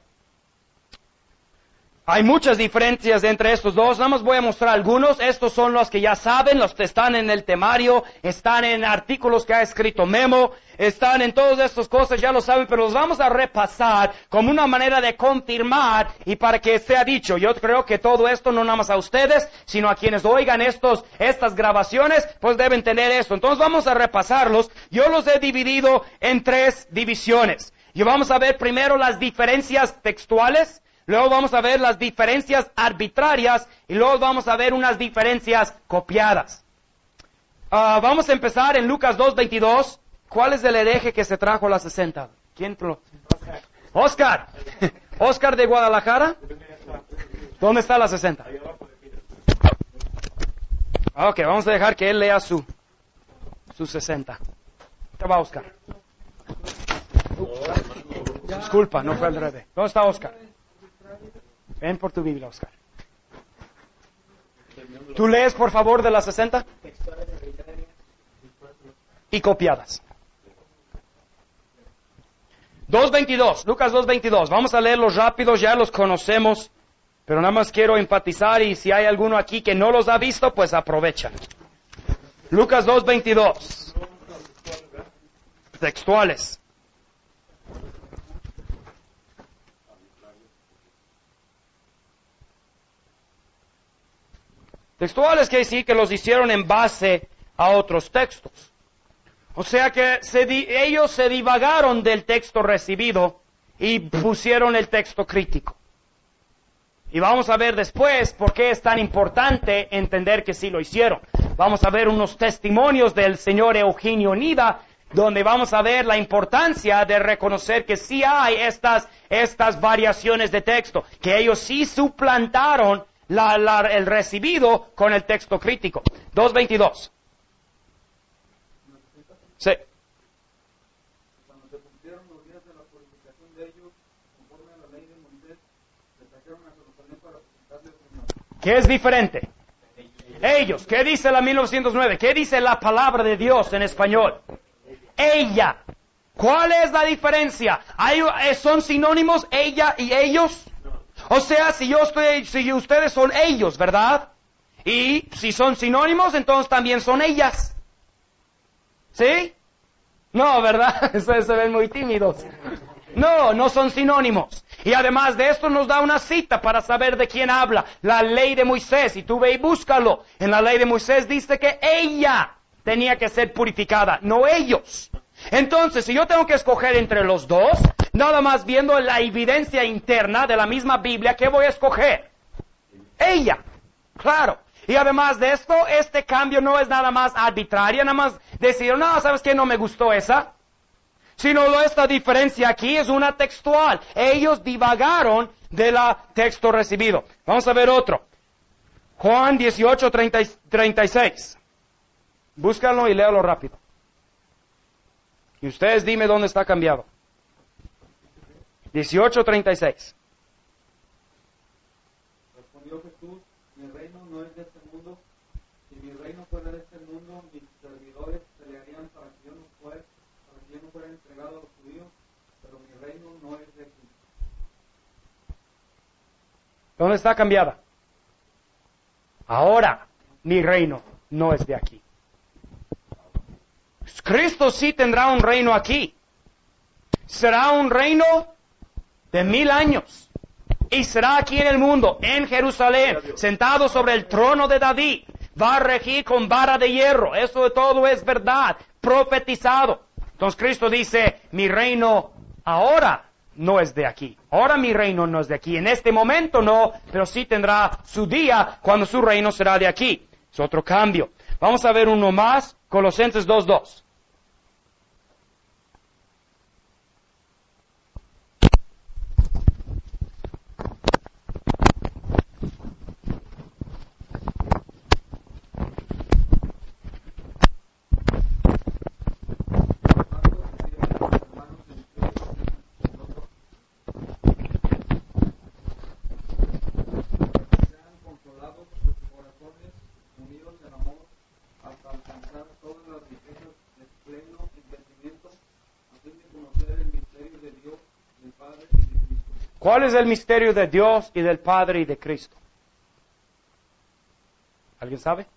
Hay muchas diferencias entre estos dos, nada más voy a mostrar algunos. Estos son los que ya saben, los que están en el temario, están en artículos que ha escrito Memo, están en todas estas cosas, ya lo saben, pero los vamos a repasar como una manera de confirmar y para que sea dicho. Yo creo que todo esto, no nada más a ustedes, sino a quienes oigan estos, estas grabaciones, pues deben tener esto. Entonces vamos a repasarlos. Yo los he dividido en tres divisiones. Y vamos a ver primero las diferencias textuales. Luego vamos a ver las diferencias arbitrarias y luego vamos a ver unas diferencias copiadas. Uh, vamos a empezar en Lucas dos veintidós. ¿Cuál es el hereje que se trajo a la sesenta? ¿Quién lo? Oscar. Oscar. Oscar de Guadalajara. ¿Dónde está la sesenta? Ok, vamos a dejar que él lea su, su sesenta. ¿Qué va, Oscar? Uh, disculpa, no fue al revés. ¿Dónde está Oscar? Ven por tu Biblia, Oscar. ¿Tú lees, por favor, de las sesenta? Y copiadas. dos veintidós, Lucas dos veintidós. Vamos a leerlos rápidos, ya los conocemos, pero nada más quiero enfatizar y si hay alguno aquí que no los ha visto, pues aprovecha. Lucas dos veintidós. Textuales. Textuales quiere decir que los hicieron en base a otros textos. O sea que se di, ellos se divagaron del texto recibido y pusieron el texto crítico. Y vamos a ver después por qué es tan importante entender que sí lo hicieron. Vamos a ver unos testimonios del señor Eugenio Nida, donde vamos a ver la importancia de reconocer que sí hay estas, estas variaciones de texto, que ellos sí suplantaron la, la, el recibido con el texto crítico. dos veintidós. Sí. Cuando se cumplieron los días de la purificación de ellos, conforme a la ley de Moisés, les trajeron a Jerusalén para presentarle al Señor. ¿Qué es diferente? Ellos. ¿Qué dice la mil novecientos nueve? ¿Qué dice la palabra de Dios en español? Ella. ¿Cuál es la diferencia? ¿Hay, ¿Son sinónimos ella y ellos? O sea, si yo estoy, si ustedes son ellos, ¿verdad? Y si son sinónimos, entonces también son ellas. ¿Sí? No, ¿verdad? Ustedes se ven muy tímidos. No, no son sinónimos. Y además de esto nos da una cita para saber de quién habla. La ley de Moisés. Y tú ve y búscalo. En la ley de Moisés dice que ella tenía que ser purificada, no ellos. Entonces, si yo tengo que escoger entre los dos, nada más viendo la evidencia interna de la misma Biblia, ¿qué voy a escoger? Ella. Claro. Y además de esto, este cambio no es nada más arbitrario, nada más decir, no, ¿sabes qué? No me gustó esa. Sino esta diferencia aquí es una textual. Ellos divagaron de la texto recibido. Vamos a ver otro. Juan dieciocho, treinta y seis. Búscalo y léalo rápido. Y ustedes dime dónde está cambiado. dieciocho, treinta y seis. Respondió Jesús, mi reino no es de este mundo. Si mi reino fuera de este mundo, mis servidores pelearían para que yo no fuera, para que yo no fuera entregado a los judíos, pero mi reino no es de aquí. ¿Dónde está cambiada? Ahora, mi reino no es de aquí. Cristo sí tendrá un reino aquí. Será un reino de mil años. Y será aquí en el mundo, en Jerusalén, sentado sobre el trono de David. Va a regir con vara de hierro. Eso de todo es verdad, profetizado. Entonces Cristo dice, mi reino ahora no es de aquí. Ahora mi reino no es de aquí. En este momento no, pero sí tendrá su día cuando su reino será de aquí. Es otro cambio. Vamos a ver uno más, Colosenses dos dos. ¿Cuál es el misterio de Dios y del Padre y de Cristo? ¿Alguien sabe?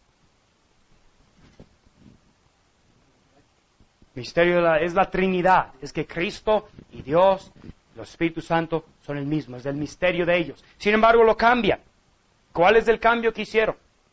Misterio de la, es la Trinidad. Es que Cristo y Dios, el Espíritu Santo, son el mismo. Es el misterio de ellos. Sin embargo, lo cambian. ¿Cuál es el cambio que hicieron?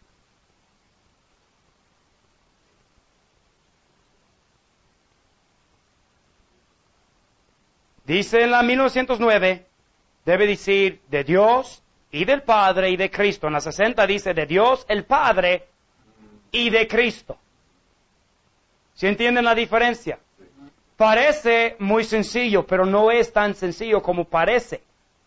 Dice en la mil novecientos nueve, debe decir de Dios y del Padre y de Cristo. En la sesenta dice de Dios, el Padre y de Cristo. ¿Sí entienden la diferencia? Parece muy sencillo, pero no es tan sencillo como parece.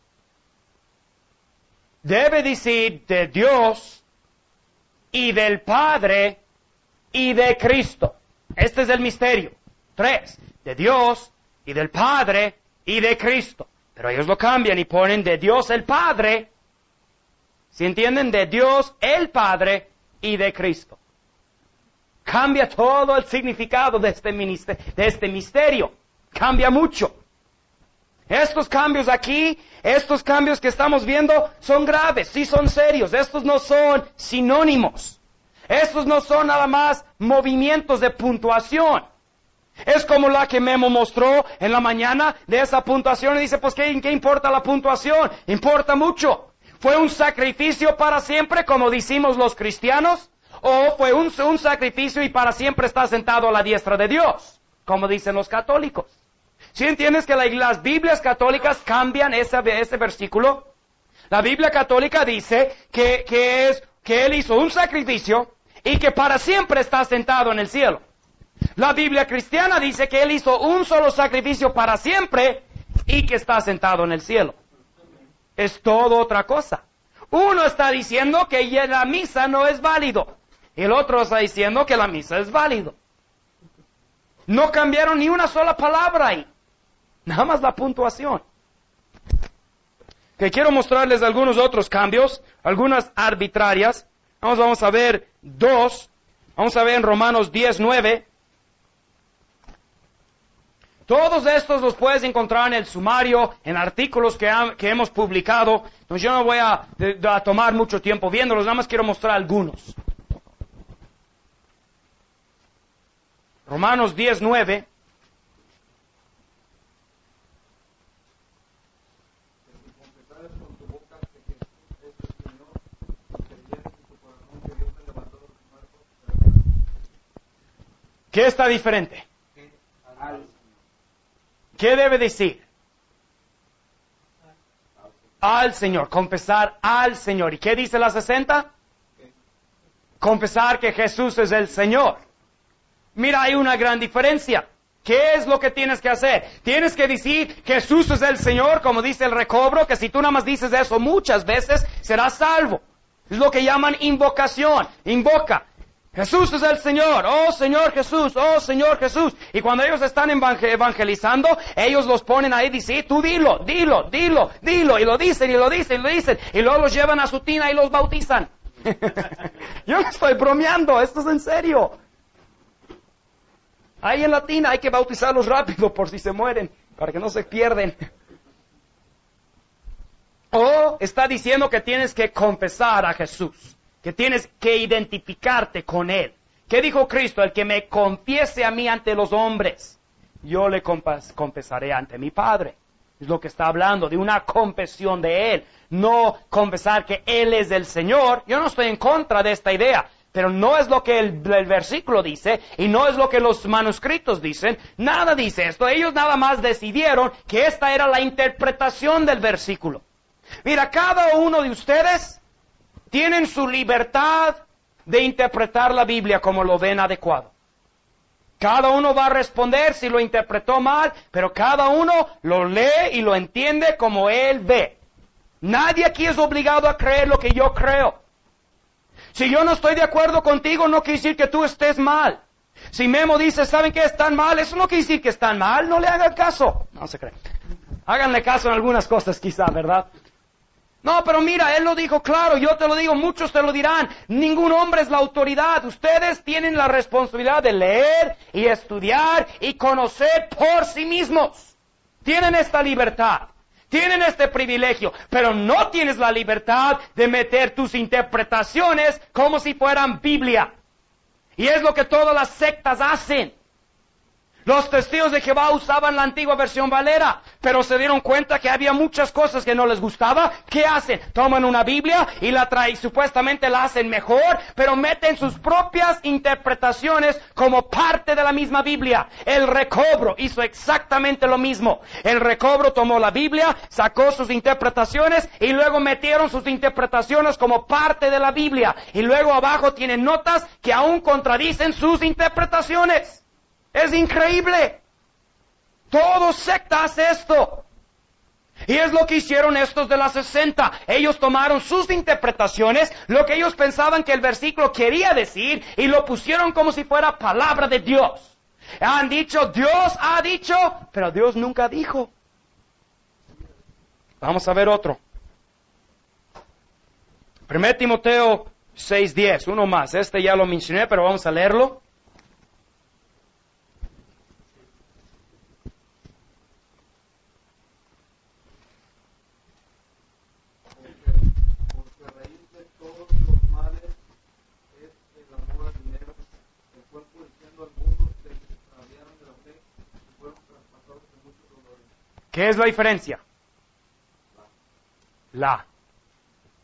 Debe decir de Dios y del Padre y de Cristo. Este es el misterio. Tres, de Dios y del Padre y de Cristo. Pero ellos lo cambian y ponen de Dios el Padre. ¿Sí entienden? De Dios el Padre y de Cristo. Cambia todo el significado de este, ministerio, de este misterio. Cambia mucho. Estos cambios aquí, estos cambios que estamos viendo son graves, sí son serios. Estos no son sinónimos. Estos no son nada más movimientos de puntuación. Es como la que Memo mostró en la mañana de esa puntuación y dice, pues ¿qué, ¿qué importa la puntuación? Importa mucho. ¿Fue un sacrificio para siempre, como decimos los cristianos? ¿O fue un, un sacrificio y para siempre está sentado a la diestra de Dios, como dicen los católicos? ¿Sí entiendes que la, las Biblias católicas cambian ese, ese versículo? La Biblia católica dice que, que, es, que Él hizo un sacrificio y que para siempre está sentado en el cielo. La Biblia cristiana dice que Él hizo un solo sacrificio para siempre y que está sentado en el cielo. Es todo otra cosa. Uno está diciendo que la misa no es válido. Y el otro está diciendo que la misa es válido. No cambiaron ni una sola palabra ahí. Nada más la puntuación. Que quiero mostrarles algunos otros cambios, algunas arbitrarias. Vamos, vamos a ver dos. Vamos a ver en Romanos diez, nueve. Todos estos los puedes encontrar en el sumario, en artículos que, ha, que hemos publicado. Entonces yo no voy a, de, a tomar mucho tiempo viéndolos, nada más quiero mostrar algunos. Romanos diez, nueve. ¿Qué está diferente? ¿Qué debe decir? Al Señor, confesar al Señor. ¿Y qué dice la sesenta? Confesar que Jesús es el Señor. Mira, hay una gran diferencia. ¿Qué es lo que tienes que hacer? Tienes que decir Jesús es el Señor, como dice el recobro, que si tú nada más dices eso muchas veces, serás salvo. Es lo que llaman invocación. Invoca. Jesús es el Señor, oh Señor Jesús, oh Señor Jesús. Y cuando ellos están evangelizando, ellos los ponen ahí y dicen, tú dilo, dilo, dilo, dilo. Y lo dicen, y lo dicen, y lo dicen. Y luego los llevan a su tina y los bautizan. Yo no estoy bromeando, esto es en serio. Ahí en la tina hay que bautizarlos rápido por si se mueren, para que no se pierden. O está diciendo que tienes que confesar a Jesús. Que tienes que identificarte con Él. ¿Qué dijo Cristo? El que me confiese a mí ante los hombres, yo le confesaré ante mi Padre. Es lo que está hablando, de una confesión de Él. No confesar que Él es el Señor. Yo no estoy en contra de esta idea, pero no es lo que el, el versículo dice, y no es lo que los manuscritos dicen. Nada dice esto. Ellos nada más decidieron que esta era la interpretación del versículo. Mira, cada uno de ustedes tienen su libertad de interpretar la Biblia como lo ven adecuado. Cada uno va a responder si lo interpretó mal, pero cada uno lo lee y lo entiende como él ve. Nadie aquí es obligado a creer lo que yo creo. Si yo no estoy de acuerdo contigo, no quiere decir que tú estés mal. Si Memo dice, ¿saben qué? Están mal, eso no quiere decir que están mal, no le hagan caso. No se cree. Háganle caso en algunas cosas quizá, ¿verdad? No, pero mira, Él lo dijo claro, yo te lo digo, muchos te lo dirán. Ningún hombre es la autoridad. Ustedes tienen la responsabilidad de leer y estudiar y conocer por sí mismos. Tienen esta libertad, tienen este privilegio, pero no tienes la libertad de meter tus interpretaciones como si fueran Biblia. Y es lo que todas las sectas hacen. Los testigos de Jehová usaban la antigua versión Valera, pero se dieron cuenta que había muchas cosas que no les gustaba. ¿Qué hacen? Toman una Biblia y la traen, supuestamente la hacen mejor, pero meten sus propias interpretaciones como parte de la misma Biblia. El recobro hizo exactamente lo mismo. El recobro tomó la Biblia, sacó sus interpretaciones y luego metieron sus interpretaciones como parte de la Biblia. Y luego abajo tienen notas que aún contradicen sus interpretaciones. Es increíble. Todo secta hace esto. Y es lo que hicieron estos de la sesenta. Ellos tomaron sus interpretaciones, lo que ellos pensaban que el versículo quería decir, y lo pusieron como si fuera palabra de Dios. Han dicho, Dios ha dicho, pero Dios nunca dijo. Vamos a ver otro. Primero Timoteo seis diez, uno más. Este ya lo mencioné, pero vamos a leerlo. ¿Qué es la diferencia? La.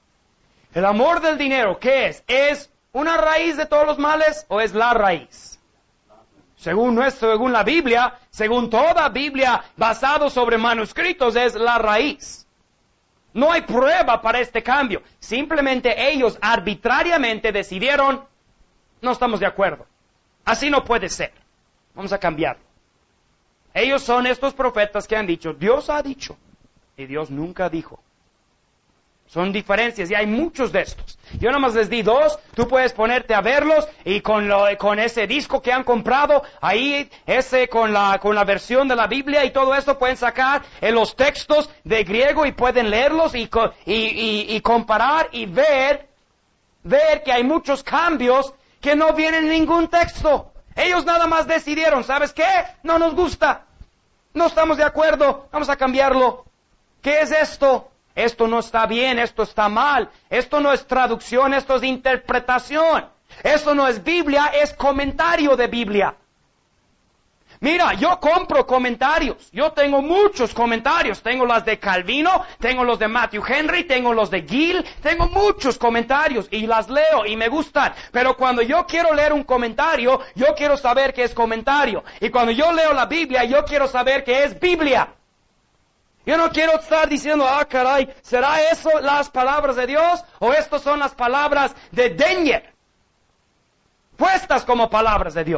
El amor del dinero, ¿qué es? ¿Es una raíz de todos los males o es la raíz? Según nuestro, según la Biblia, según toda Biblia, basado sobre manuscritos, es la raíz. No hay prueba para este cambio. Simplemente ellos arbitrariamente decidieron, no estamos de acuerdo. Así no puede ser. Vamos a cambiarlo. Ellos son estos profetas que han dicho, Dios ha dicho, y Dios nunca dijo. Son diferencias y hay muchos de estos. Yo nomás les di dos, tú puedes ponerte a verlos y con lo, con ese disco que han comprado, ahí ese con la, con la versión de la Biblia y todo esto pueden sacar en los textos de griego y pueden leerlos y, y, y, y comparar y ver, ver que hay muchos cambios que no vienen en ningún texto. Ellos nada más decidieron, ¿sabes qué? No nos gusta. No estamos de acuerdo, vamos a cambiarlo. ¿Qué es esto? Esto no está bien, esto está mal. Esto no es traducción, esto es interpretación. Esto no es Biblia, es comentario de Biblia. Mira, yo compro comentarios. Yo tengo muchos comentarios. Tengo las de Calvino, tengo los de Matthew Henry, tengo los de Gill. Tengo muchos comentarios y las leo y me gustan. Pero cuando yo quiero leer un comentario, yo quiero saber qué es comentario. Y cuando yo leo la Biblia, yo quiero saber qué es Biblia. Yo no quiero estar diciendo, ah, caray, ¿será eso las palabras de Dios? ¿O estas son las palabras de Denyer? Puestas como palabras de Dios.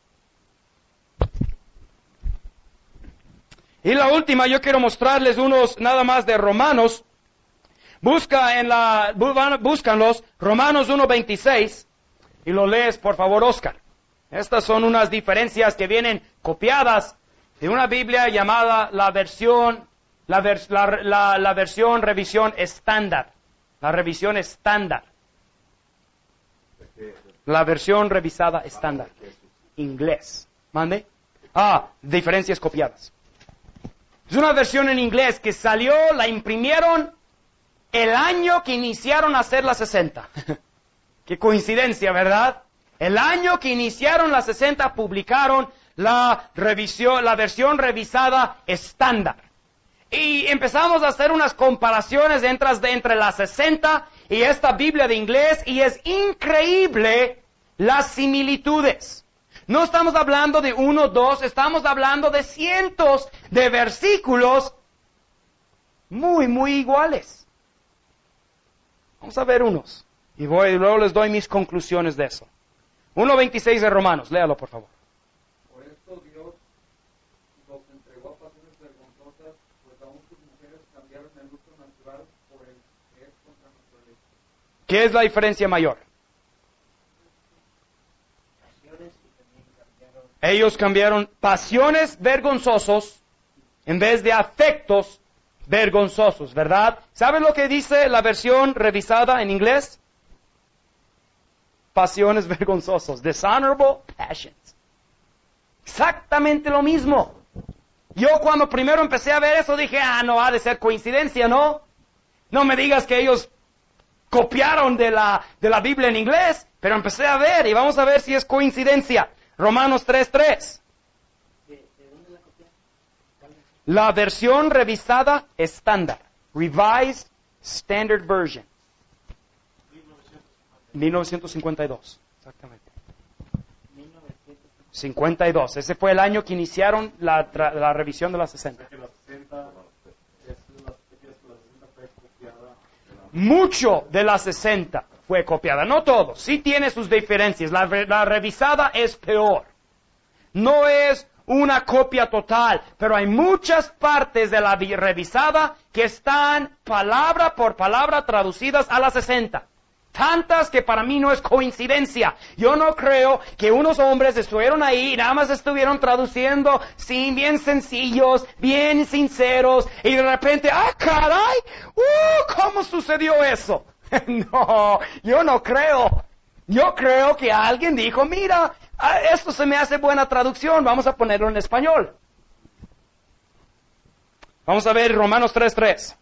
Y la última, yo quiero mostrarles unos nada más de Romanos. Busca en la, búscanlos, Romanos uno veintiséis, y lo lees, por favor, Oscar. Estas son unas diferencias que vienen copiadas de una Biblia llamada la versión La, vers, la, la, la versión revisión estándar. La revisión estándar. La versión revisada estándar. Inglés. ¿Mande? Ah, diferencias copiadas. Es una versión en inglés que salió, la imprimieron el año que iniciaron a hacer la sesenta. Qué coincidencia, ¿verdad? El año que iniciaron la sesenta publicaron la revisión, la versión revisada estándar. Y empezamos a hacer unas comparaciones entre, entre la sesenta y esta Biblia de inglés y es increíble las similitudes. No estamos hablando de uno, dos, estamos hablando de cientos de versículos muy, muy iguales. Vamos a ver unos y voy, luego les doy mis conclusiones de eso. uno veintiséis de Romanos, léalo por favor. Por esto Dios los entregó a pasiones vergonzosas, pues aún sus mujeres cambiaron el uso natural por el que es contra naturaleza. ¿Qué es la diferencia mayor? Ellos cambiaron pasiones vergonzosos en vez de afectos vergonzosos, ¿verdad? ¿Saben lo que dice la versión revisada en inglés? Pasiones vergonzosos, dishonorable passions. Exactamente lo mismo. Yo cuando primero empecé a ver eso dije, ah, no ha de ser coincidencia, ¿no? No me digas que ellos copiaron de la, de la Biblia en inglés, pero empecé a ver y vamos a ver si es coincidencia. Romanos tres tres. La versión revisada estándar. Revised Standard Version. mil novecientos cincuenta y dos. Exactamente. cincuenta y dos. Ese fue el año que iniciaron la, la revisión de la sesenta. Mucho de la sesenta fue copiada. No todo. Sí tiene sus diferencias. La, la revisada es peor. No es una copia total, pero hay muchas partes de la revisada que están palabra por palabra traducidas a la sesenta. Tantas que para mí no es coincidencia. Yo no creo que unos hombres estuvieron ahí y nada más estuvieron traduciendo, sí, bien sencillos, bien sinceros, y de repente, ¡ah, caray! ¡Uh! ¿Cómo sucedió eso? No, yo no creo. Yo creo que alguien dijo, mira, esto se me hace buena traducción, vamos a ponerlo en español. Vamos a ver Romanos tres tres.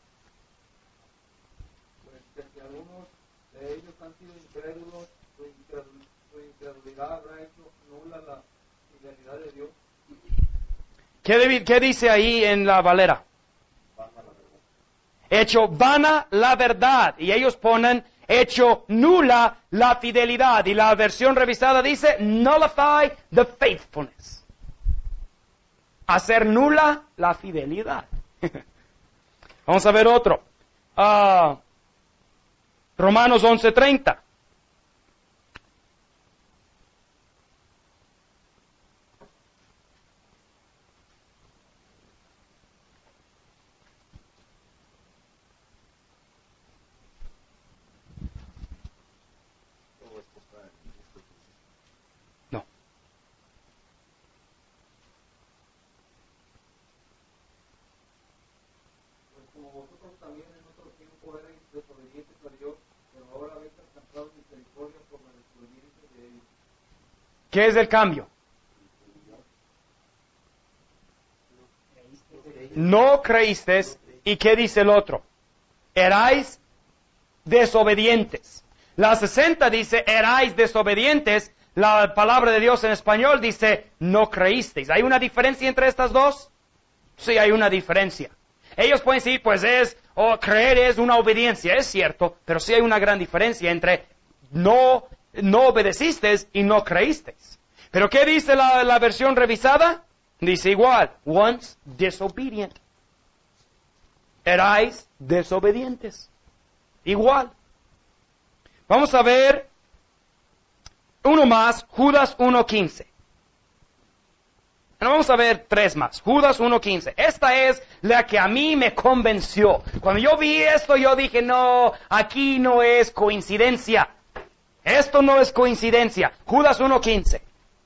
Pues que algunos de ellos han sido incrédulos, su incredul- su incredulidad habrá hecho nula la fidelidad de Dios. ¿Qué, de, ¿Qué dice ahí en la Valera? Hecho vana la verdad. Y ellos ponen hecho nula la fidelidad. Y la versión revisada dice, nullify the faithfulness. Hacer nula la fidelidad. Vamos a ver otro. Uh, Romanos once treinta. No. Pues como vosotros también en otro tiempo erais desobedientes a Dios, pero ahora habéis alcanzado misericordia por la desobediencia de ellos. ¿Qué es el cambio? No creísteis. ¿Y qué dice el otro? Erais desobedientes. La sesenta dice, erais desobedientes. La palabra de Dios en español dice, no creísteis. ¿Hay una diferencia entre estas dos? Sí, hay una diferencia. Ellos pueden decir, pues es, o creer es una obediencia, es cierto, pero sí hay una gran diferencia entre no, no obedecisteis y no creísteis. ¿Pero qué dice la, la versión revisada? Dice igual, once disobedient. Erais desobedientes. Igual. Vamos a ver uno más, Judas uno quince. Vamos a ver tres más, Judas uno quince. Esta es la que a mí me convenció. Cuando yo vi esto, yo dije, no, aquí no es coincidencia. Esto no es coincidencia. Judas uno quince.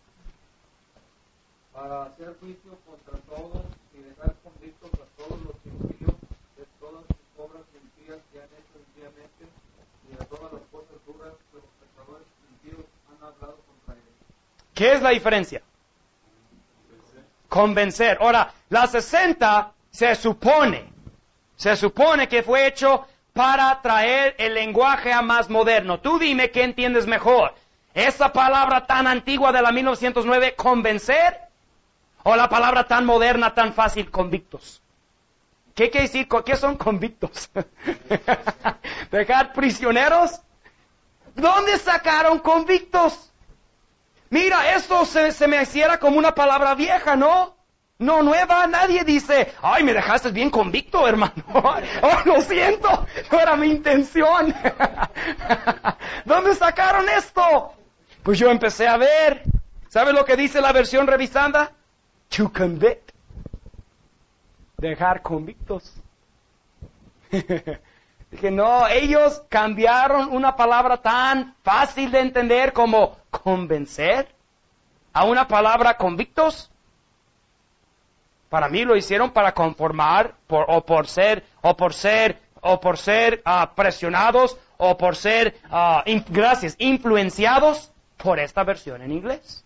Para hacer juicio contra todos y dejar convictos a todos los impíos de todas sus obras impías que han hecho impíamente y de todas las cosas duras que los pecadores impíos han hablado contra ellos. ¿Qué es la diferencia? Convencer. Ahora, la sesenta se supone, se supone que fue hecho para traer el lenguaje a más moderno. Tú dime qué entiendes mejor. ¿Esa palabra tan antigua de la mil novecientos nueve, convencer? ¿O la palabra tan moderna, tan fácil, convictos? ¿Qué quiere decir? ¿Qué son convictos? ¿Dejar prisioneros? ¿Dónde sacaron convictos? Mira, esto se, se me hiciera como una palabra vieja, ¿no? No nueva. Nadie dice, ay, me dejaste bien convicto, hermano. Oh, lo siento, no era mi intención. ¿Dónde sacaron esto? Pues yo empecé a ver. ¿Sabe lo que dice la versión revisada? To convict. Dejar convictos. Dije, no, ellos cambiaron una palabra tan fácil de entender como convencer a una palabra convictos. Para mí lo hicieron para conformar por, o por ser o por ser o por ser uh, presionados o por ser uh, in, gracias influenciados por esta versión en inglés.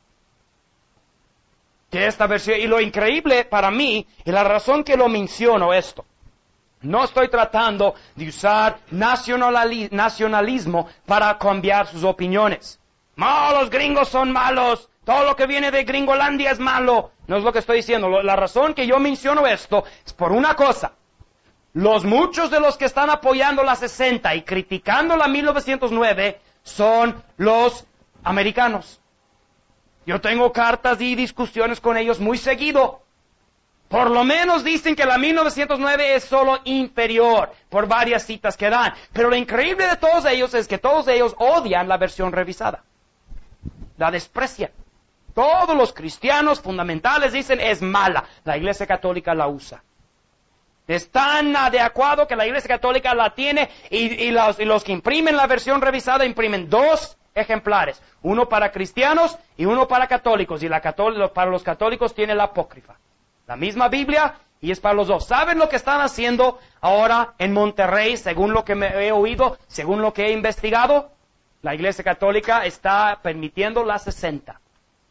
Que esta versión, y lo increíble para mí, y la razón que lo menciono esto, no estoy tratando de usar nacionali- nacionalismo para cambiar sus opiniones. No, los gringos son malos, todo lo que viene de Gringolandia es malo. No es lo que estoy diciendo. La razón que yo menciono esto es por una cosa. Los muchos de los que están apoyando la sesenta y criticando la mil novecientos nueve son los americanos. Yo tengo cartas y discusiones con ellos muy seguido. Por lo menos dicen que la mil novecientos nueve es solo inferior por varias citas que dan. Pero lo increíble de todos ellos es que todos ellos odian la versión revisada. La desprecian. Todos los cristianos fundamentales dicen es mala. La Iglesia Católica la usa. Es tan adecuado que la Iglesia Católica la tiene y, y, los, y los que imprimen la versión revisada imprimen dos ejemplares. Uno para cristianos y uno para católicos. Y la cató- para los católicos tiene la apócrifa. La misma Biblia y es para los dos. ¿Saben lo que están haciendo ahora en Monterrey, según lo que me he oído, según lo que he investigado? La Iglesia Católica está permitiendo la sesenta.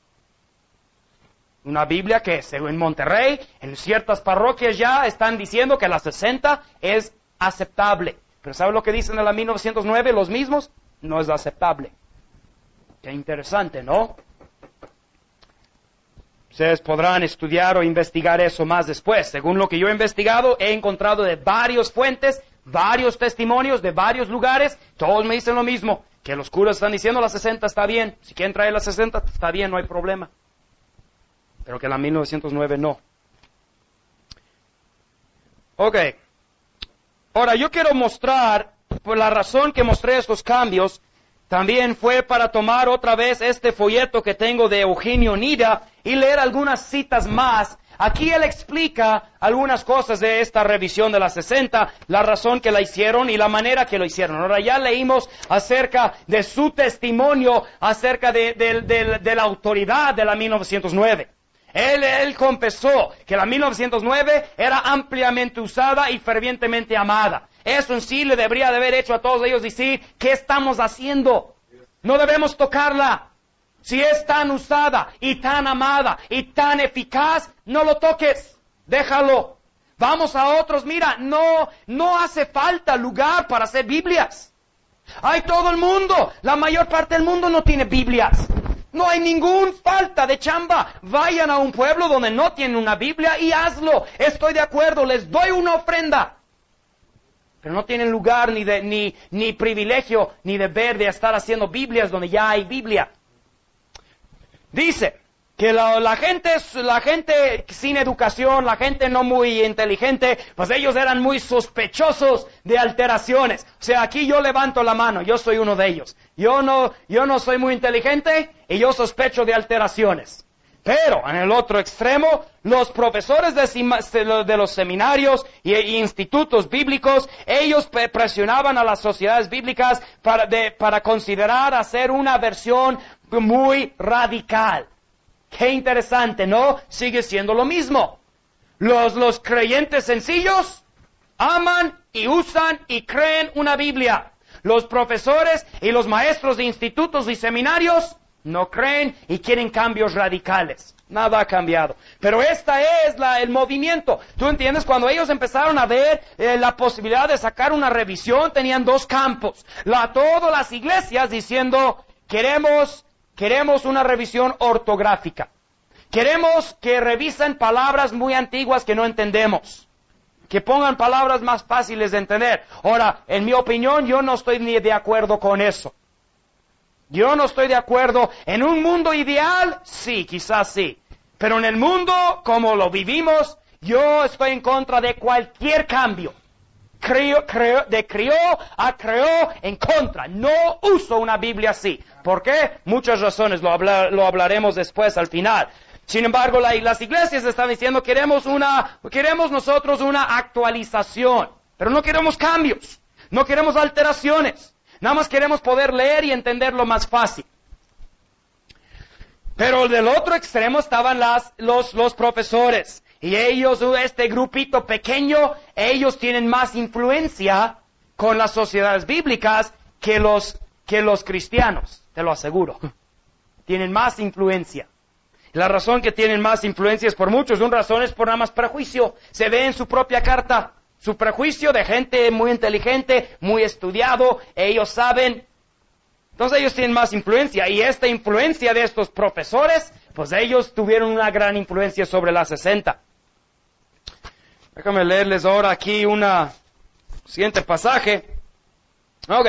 Una Biblia que, según Monterrey, en ciertas parroquias ya están diciendo que la sesenta es aceptable. Pero ¿saben lo que dicen de la mil novecientos nueve los mismos? No es aceptable. Qué interesante, ¿no? Ustedes podrán estudiar o investigar eso más después. Según lo que yo he investigado, he encontrado de varias fuentes, varios testimonios de varios lugares, todos me dicen lo mismo, que los curas están diciendo la sesenta está bien, si quieren traer la sesenta está bien, no hay problema, pero que la mil novecientos nueve no. Ok, ahora yo quiero mostrar, por la razón que mostré estos cambios, también fue para tomar otra vez este folleto que tengo de Eugenio Nida y leer algunas citas más. Aquí él explica algunas cosas de esta revisión de la sesenta, la razón que la hicieron y la manera que lo hicieron. Ahora ya leímos acerca de su testimonio, acerca de, de, de, de la autoridad de la mil novecientos nueve. Él, él confesó que la mil novecientos nueve era ampliamente usada y fervientemente amada. Eso en sí le debería de haber hecho a todos ellos decir, ¿qué estamos haciendo? No debemos tocarla. Si es tan usada y tan amada y tan eficaz, no lo toques, déjalo. Vamos a otros, mira, no, no hace falta lugar para hacer Biblias. Hay todo el mundo, la mayor parte del mundo no tiene Biblias. No hay ninguna falta de chamba. Vayan a un pueblo donde no tienen una Biblia y hazlo. Estoy de acuerdo, les doy una ofrenda. Pero no tienen lugar ni de, ni, ni privilegio, ni deber de estar haciendo Biblias donde ya hay Biblia. Dice que la, la gente, la gente sin educación, la gente no muy inteligente, pues ellos eran muy sospechosos de alteraciones. O sea, aquí yo levanto la mano, yo soy uno de ellos. Yo no, yo no soy muy inteligente y yo sospecho de alteraciones. Pero en el otro extremo, los profesores de, de los seminarios y, y institutos bíblicos, ellos presionaban a las sociedades bíblicas para, de, para considerar hacer una versión muy radical. Qué interesante, ¿no? Sigue siendo lo mismo. Los, los creyentes sencillos aman y usan y creen una Biblia. Los profesores y los maestros de institutos y seminarios no creen y quieren cambios radicales. Nada ha cambiado. Pero esta es la, el movimiento. ¿Tú entiendes? Cuando ellos empezaron a ver eh, la posibilidad de sacar una revisión, tenían dos campos. La, todas las iglesias diciendo, queremos, queremos una revisión ortográfica. Queremos que revisen palabras muy antiguas que no entendemos. Que pongan palabras más fáciles de entender. Ahora, en mi opinión, yo no estoy ni de acuerdo con eso. Yo no estoy de acuerdo. En un mundo ideal, sí, quizás sí. Pero en el mundo, como lo vivimos, yo estoy en contra de cualquier cambio. Creo, creo, de crió a creó en contra. No uso una Biblia así. ¿Por qué? Muchas razones, lo, habla, lo hablaremos después al final. Sin embargo, la, las iglesias están diciendo, queremos una, queremos nosotros una actualización. Pero no queremos cambios. No queremos alteraciones. Nada más queremos poder leer y entenderlo más fácil. Pero del otro extremo estaban las, los, los profesores. Y ellos, este grupito pequeño, ellos tienen más influencia con las sociedades bíblicas que los, que los cristianos, te lo aseguro. Tienen más influencia. La razón que tienen más influencia es por muchos, una razón es por nada más prejuicio. Se ve en su propia carta. Su prejuicio de gente muy inteligente, muy estudiado, ellos saben. Entonces ellos tienen más influencia. Y esta influencia de estos profesores, pues ellos tuvieron una gran influencia sobre la sesenta. Déjame leerles ahora aquí una siguiente pasaje. Ok.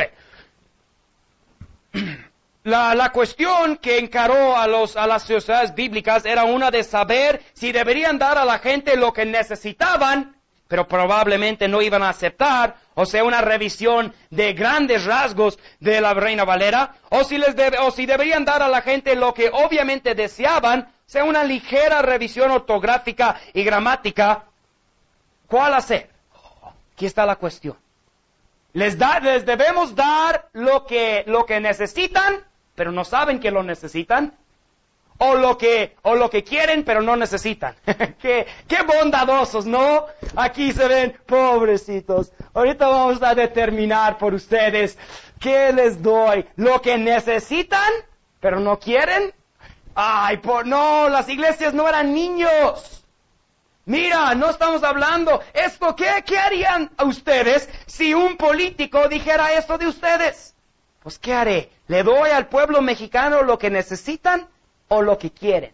La, la cuestión que encaró a, los, a las sociedades bíblicas era una de saber si deberían dar a la gente lo que necesitaban, pero probablemente no iban a aceptar, o sea, una revisión de grandes rasgos de la Reina Valera, o si, les debe, o si deberían dar a la gente lo que obviamente deseaban, o sea, una ligera revisión ortográfica y gramática. ¿Cuál hacer? Aquí está la cuestión. Les, da, les debemos dar lo que, lo que necesitan, pero no saben que lo necesitan. O lo que, o lo que quieren, pero no necesitan. qué, qué bondadosos, ¿no? Aquí se ven, pobrecitos. Ahorita vamos a determinar por ustedes qué les doy. Lo que necesitan, pero no quieren. Ay, por, no, las iglesias no eran niños. Mira, no estamos hablando. Esto, ¿qué, qué harían ustedes si un político dijera esto de ustedes? Pues, ¿qué haré? ¿Le doy al pueblo mexicano lo que necesitan o lo que quieren?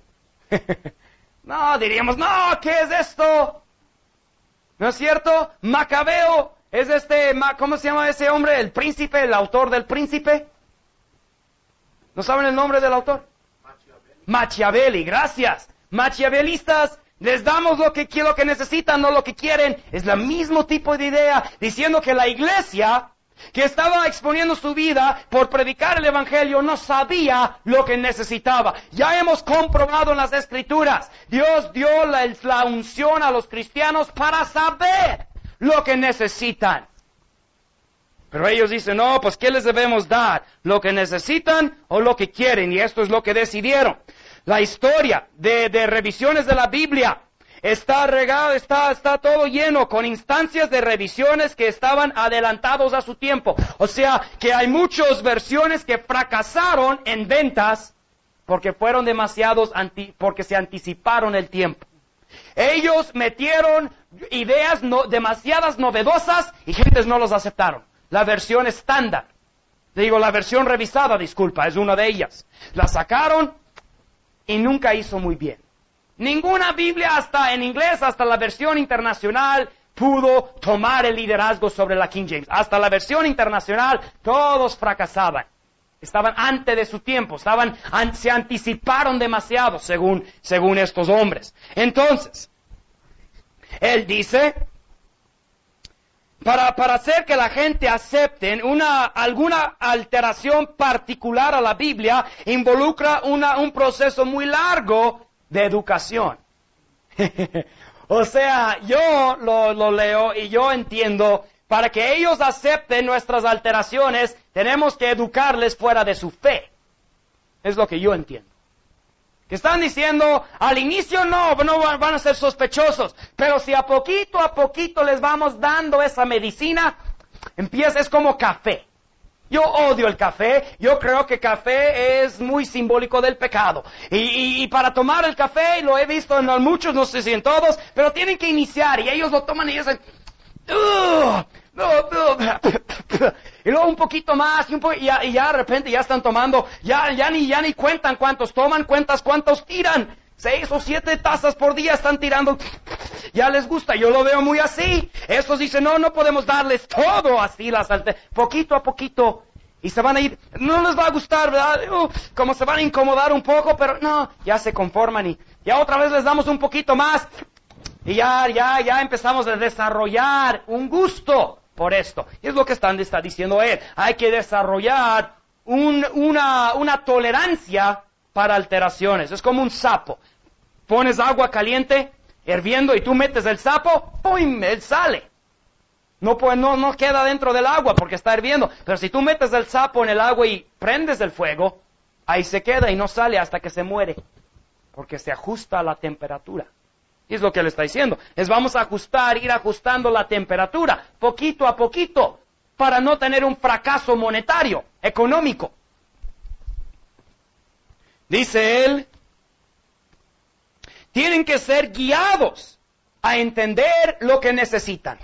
No, diríamos, no, ¿qué es esto? ¿No es cierto? Macabeo, es este, ¿cómo se llama ese hombre? El príncipe, el autor del príncipe. ¿No saben el nombre del autor? Machiavelli. Machiavelli, gracias. Machiavelistas, les damos lo que, lo que necesitan, no lo que quieren. Es el mismo tipo de idea, diciendo que la iglesia que estaba exponiendo su vida por predicar el evangelio no sabía lo que necesitaba. Ya hemos comprobado en las escrituras, Dios dio la, la unción a los cristianos para saber lo que necesitan. Pero ellos dicen, no, pues ¿qué les debemos dar? ¿Lo que necesitan o lo que quieren? Y esto es lo que decidieron. La historia de, de revisiones de la Biblia está regado, está, está todo lleno con instancias de revisiones que estaban adelantados a su tiempo. O sea, que hay muchas versiones que fracasaron en ventas porque fueron demasiados, anti, porque se anticiparon el tiempo. Ellos metieron ideas no, demasiadas novedosas y gentes no los aceptaron. La versión estándar, digo, la versión revisada, disculpa, es una de ellas. La sacaron y nunca hizo muy bien. Ninguna Biblia, hasta en inglés, hasta la versión internacional, pudo tomar el liderazgo sobre la King James. Hasta la versión internacional, todos fracasaban. Estaban antes de su tiempo, estaban, an, se anticiparon demasiado, según, según estos hombres. Entonces, él dice, para, para hacer que la gente acepte una, alguna alteración particular a la Biblia, involucra una, un proceso muy largo de educación. O sea, yo lo, lo leo y yo entiendo, para que ellos acepten nuestras alteraciones, tenemos que educarles fuera de su fe. Es lo que yo entiendo. Que están diciendo, al inicio no, no van a ser sospechosos, pero si a poquito a poquito les vamos dando esa medicina, empieza, es como café. Yo odio el café, yo creo que café es muy simbólico del pecado. Y, y, y para tomar el café, lo he visto en muchos, no sé si en todos, pero tienen que iniciar y ellos lo toman y dicen, ¡Ugh! No, no. Y luego un poquito más, y, un po y, ya, y ya de repente ya están tomando, ya, ya, ni, ya ni cuentan cuántos toman, cuentas cuántos tiran. Seis o siete tazas por día están tirando. Ya les gusta, yo lo veo muy así. Estos dicen, no, no podemos darles todo así, las poquito a poquito. Y se van a ir, no les va a gustar, ¿verdad? Uh, como se van a incomodar un poco, pero no, ya se conforman y ya otra vez les damos un poquito más. Y ya, ya, ya empezamos a desarrollar un gusto por esto. Y es lo que están, está diciendo él. Hay que desarrollar un, una, una tolerancia para alteraciones. Es como un sapo. Pones agua caliente, hirviendo, y tú metes el sapo, ¡pum!, él sale. No, pues, no, no queda dentro del agua porque está hirviendo. Pero si tú metes el sapo en el agua y prendes el fuego, ahí se queda y no sale hasta que se muere. Porque se ajusta a la temperatura. Y es lo que él está diciendo. Es vamos a ajustar, ir ajustando la temperatura, poquito a poquito, para no tener un fracaso monetario, económico. Dice él, tienen que ser guiados a entender lo que necesitan.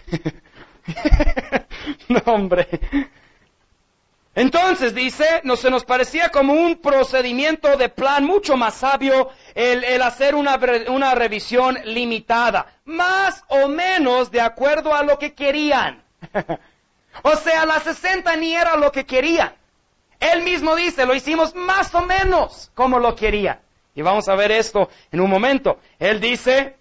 No, hombre. Entonces, dice, no se nos parecía como un procedimiento de plan mucho más sabio el, el hacer una, una revisión limitada, más o menos de acuerdo a lo que querían. O sea, la sesenta ni era lo que querían. Él mismo dice, lo hicimos más o menos como lo querían. Y vamos a ver esto en un momento. Él dice,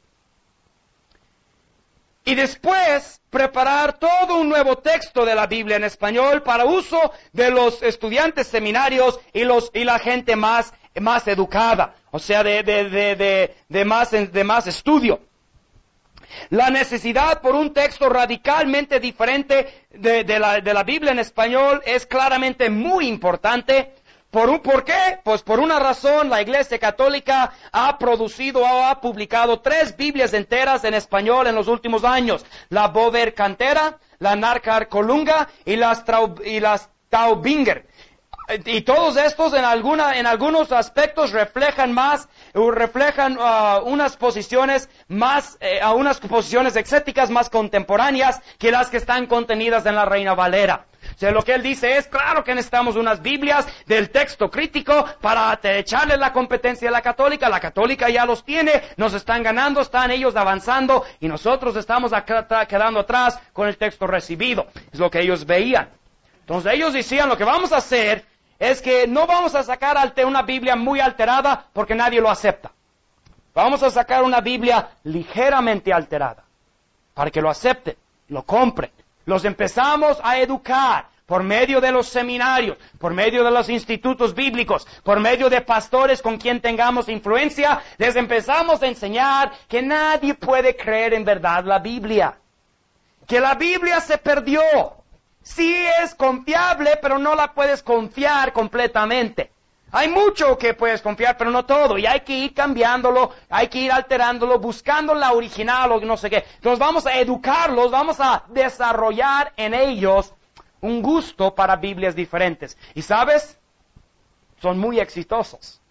y después preparar todo un nuevo texto de la Biblia en español para uso de los estudiantes seminarios y los y la gente más, más educada, o sea, de, de, de, de, de, más, de más estudio. La necesidad por un texto radicalmente diferente de, de, la, de la Biblia en español es claramente muy importante. ¿Por, un, ¿Por qué? Pues por una razón, la Iglesia Católica ha producido o ha publicado tres Biblias enteras en español en los últimos años. La Bover Cantera, la Nácar Colunga y las, Traub, y las Taubinger. Y todos estos en alguna, en algunos aspectos reflejan más, reflejan uh, unas posiciones más, eh, a unas posiciones exéticas más contemporáneas que las que están contenidas en la Reina Valera. sea, lo que él dice es, claro que necesitamos unas Biblias del texto crítico para echarle la competencia a la católica. La católica ya los tiene, nos están ganando, están ellos avanzando y nosotros estamos acá, quedando atrás con el texto recibido. Es lo que ellos veían. Entonces ellos decían, lo que vamos a hacer es que no vamos a sacar una Biblia muy alterada porque nadie lo acepta. Vamos a sacar una Biblia ligeramente alterada para que lo acepten, lo compren. Los empezamos a educar por medio de los seminarios, por medio de los institutos bíblicos, por medio de pastores con quien tengamos influencia. Les empezamos a enseñar que nadie puede creer en verdad la Biblia. Que la Biblia se perdió. Sí es confiable, pero no la puedes confiar completamente. Hay mucho que puedes confiar, pero no todo. Y hay que ir cambiándolo, hay que ir alterándolo, buscando la original o no sé qué. Entonces vamos a educarlos, vamos a desarrollar en ellos un gusto para Biblias diferentes. Y ¿sabes? Son muy exitosos.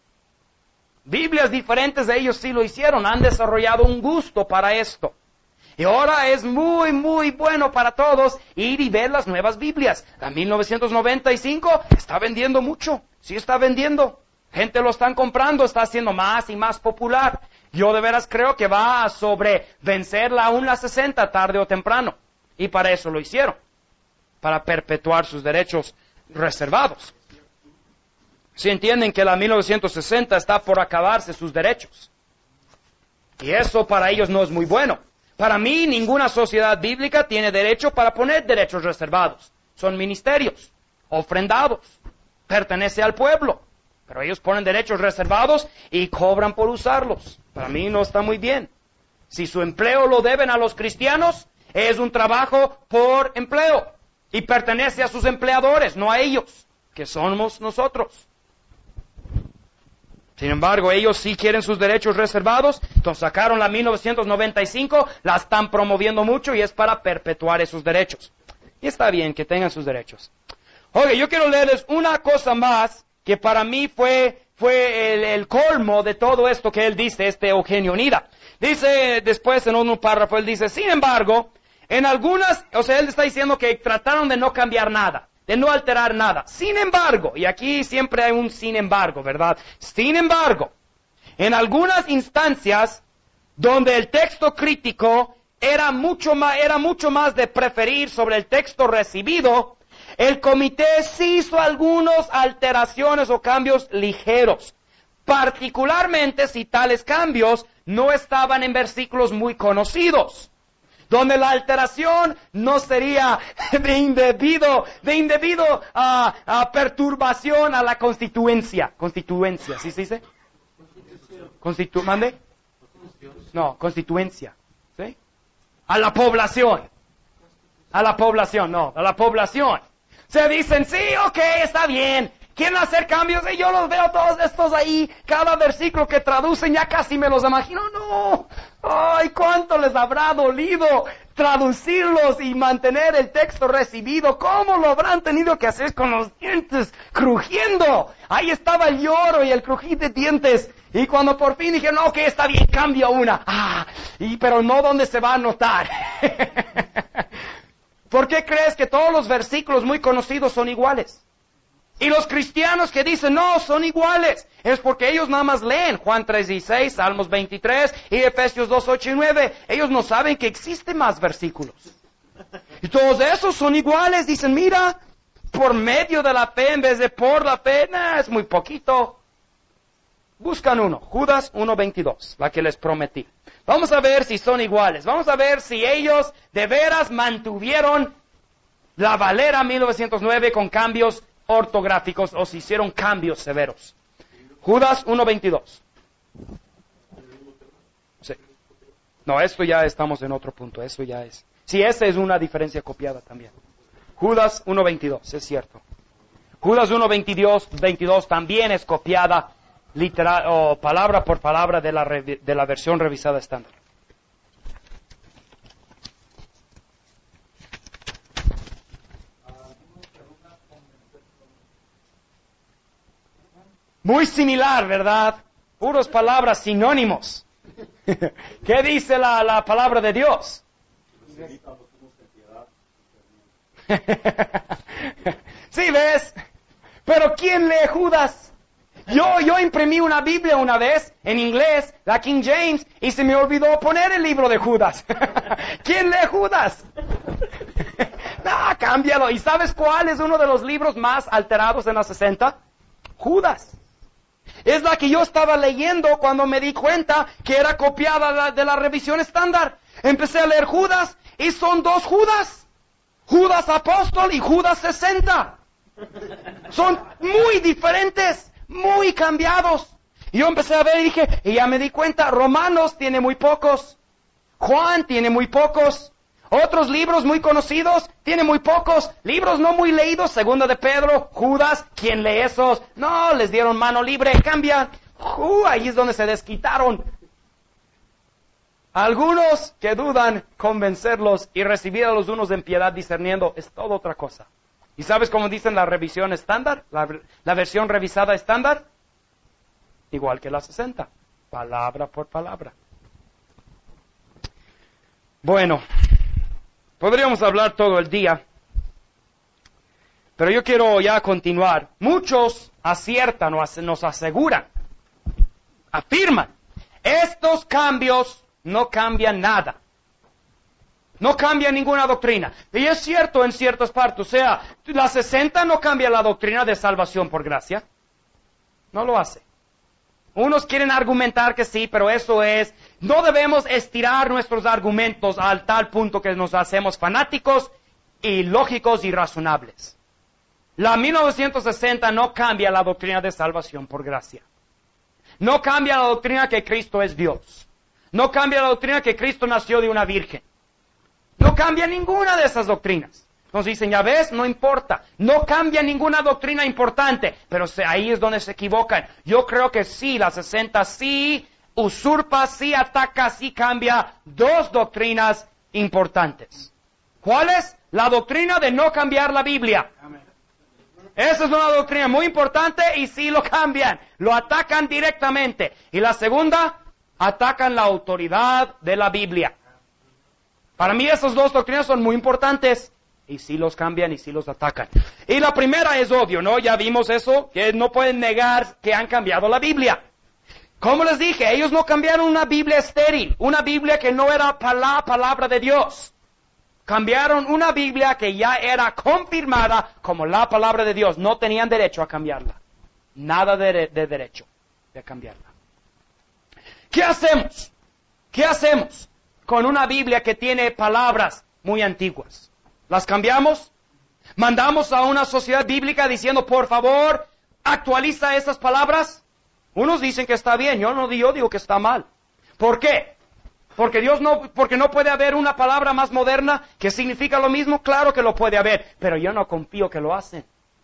Biblias diferentes de ellos sí lo hicieron, han desarrollado un gusto para esto. Y ahora es muy, muy bueno para todos ir y ver las nuevas Biblias. La mil novecientos noventa y cinco está vendiendo mucho. Sí está vendiendo. Gente lo están comprando, está haciendo más y más popular. Yo de veras creo que va a sobrevencer la una sesenta tarde o temprano. Y para eso lo hicieron. Para perpetuar sus derechos reservados. Si entienden que la mil novecientos sesenta está por acabarse sus derechos. Y eso para ellos no es muy bueno. Para mí, ninguna sociedad bíblica tiene derecho para poner derechos reservados. Son ministerios, ofrendados, pertenece al pueblo. Pero ellos ponen derechos reservados y cobran por usarlos. Para mí no está muy bien. Si su empleo lo deben a los cristianos, es un trabajo por empleo. Y pertenece a sus empleadores, no a ellos, que somos nosotros. Sin embargo, ellos sí quieren sus derechos reservados, entonces sacaron la mil novecientos noventa y cinco, la están promoviendo mucho y es para perpetuar esos derechos. Y está bien que tengan sus derechos. Oye, yo quiero leerles una cosa más que para mí fue, fue el, el colmo de todo esto que él dice, este Eugenio Nida. Dice después en un párrafo, él dice, sin embargo, en algunas, o sea, él está diciendo que trataron de no cambiar nada. De no alterar nada. Sin embargo, y aquí siempre hay un sin embargo, ¿verdad? Sin embargo, en algunas instancias donde el texto crítico era mucho más, era mucho más de preferir sobre el texto recibido, el comité sí hizo algunas alteraciones o cambios ligeros, particularmente si tales cambios no estaban en versículos muy conocidos. Donde la alteración no sería de indebido, de indebido a, a perturbación a la constituencia. Constituencia, ¿sí se dice? Constitu ¿Mande? No, constituencia. ¿Sí? A la población. A la población, no, a la población. Se dicen, sí, ok, está bien. ¿Quieren hacer cambios? Y yo los veo todos estos ahí. Cada versículo que traducen ya casi me los imagino. No. Ay, cuánto les habrá dolido traducirlos y mantener el texto recibido. ¿Cómo lo habrán tenido que hacer con los dientes crujiendo? Ahí estaba el lloro y el crujir de dientes. Y cuando por fin dije, no, ok, está bien, cambia una. Ah, y, pero no donde se va a notar. ¿Por qué crees que todos los versículos muy conocidos son iguales? Y los cristianos que dicen, no, son iguales, es porque ellos nada más leen Juan tres dieciséis, Salmos veintitrés y Efesios dos ocho y nueve. Ellos no saben que existen más versículos. Y todos esos son iguales, dicen, mira, por medio de la fe en vez de por la fe, nah, es muy poquito. Buscan uno, Judas uno veintidós, la que les prometí. Vamos a ver si son iguales, vamos a ver si ellos de veras mantuvieron la Valera mil novecientos nueve con cambios ortográficos o si hicieron cambios severos. Judas uno veintidós. Sí. No, esto ya estamos en otro punto, eso ya es. Sí, esa es una diferencia copiada también. Judas uno veintidós, es cierto. Judas uno veintidós también es copiada literal o palabra por palabra de la, de la versión revisada estándar. Muy similar, ¿verdad? Puras palabras sinónimos. ¿Qué dice la, la palabra de Dios? ¿Sí ves? Pero ¿quién lee Judas? Yo, yo imprimí una Biblia una vez en inglés, la King James, y se me olvidó poner el libro de Judas. ¿Quién lee Judas? No, cámbialo. ¿Y sabes cuál es uno de los libros más alterados en la sesenta? Judas. Es la que yo estaba leyendo cuando me di cuenta que era copiada de la revisión estándar. Empecé a leer Judas y son dos Judas. Judas apóstol y Judas sesenta. Son muy diferentes, muy cambiados. Y yo empecé a ver y dije, y ya me di cuenta, Romanos tiene muy pocos. Juan tiene muy pocos. Otros libros muy conocidos tiene muy pocos. Libros no muy leídos, Segunda de Pedro, Judas, ¿quién lee esos? No, les dieron mano libre, cambian. Uh, ahí es donde se desquitaron. Algunos que dudan, convencerlos y recibir a los unos en piedad discerniendo es toda otra cosa. ¿Y sabes cómo dicen la revisión estándar? La, la versión revisada estándar. Igual que la sesenta. Palabra por palabra. Bueno, podríamos hablar todo el día. Pero yo quiero ya continuar. Muchos aciertan o nos aseguran, afirman, estos cambios no cambian nada. No cambia ninguna doctrina. Y es cierto en ciertas partes. O sea, la sesenta no cambia la doctrina de salvación por gracia. No lo hace. Unos quieren argumentar que sí, pero eso es... No debemos estirar nuestros argumentos al tal punto que nos hacemos fanáticos, ilógicos y razonables. La mil novecientos sesenta no cambia la doctrina de salvación por gracia. No cambia la doctrina que Cristo es Dios. No cambia la doctrina que Cristo nació de una virgen. No cambia ninguna de esas doctrinas. Entonces dicen, ya ves, no importa. No cambia ninguna doctrina importante. Pero ahí es donde se equivocan. Yo creo que sí, la sesenta sí usurpa, sí ataca, sí cambia dos doctrinas importantes. ¿Cuáles? La doctrina de no cambiar la Biblia. Esa es una doctrina muy importante y sí lo cambian. Lo atacan directamente. Y la segunda, atacan la autoridad de la Biblia. Para mí esas dos doctrinas son muy importantes y sí los cambian y sí los atacan. Y la primera es obvio, ¿no? Ya vimos eso, que no pueden negar que han cambiado la Biblia. Como les dije, ellos no cambiaron una Biblia estéril, una Biblia que no era la palabra de Dios. Cambiaron una Biblia que ya era confirmada como la palabra de Dios. No tenían derecho a cambiarla. Nada de, de derecho de cambiarla. ¿Qué hacemos? ¿Qué hacemos con una Biblia que tiene palabras muy antiguas? ¿Las cambiamos? ¿Mandamos a una sociedad bíblica diciendo, por favor, actualiza esas palabras? Unos dicen que está bien, yo no yo digo que está mal. ¿Por qué? Porque Dios no, porque no puede haber una palabra más moderna que significa lo mismo. Claro que lo puede haber, pero yo no confío que lo hacen.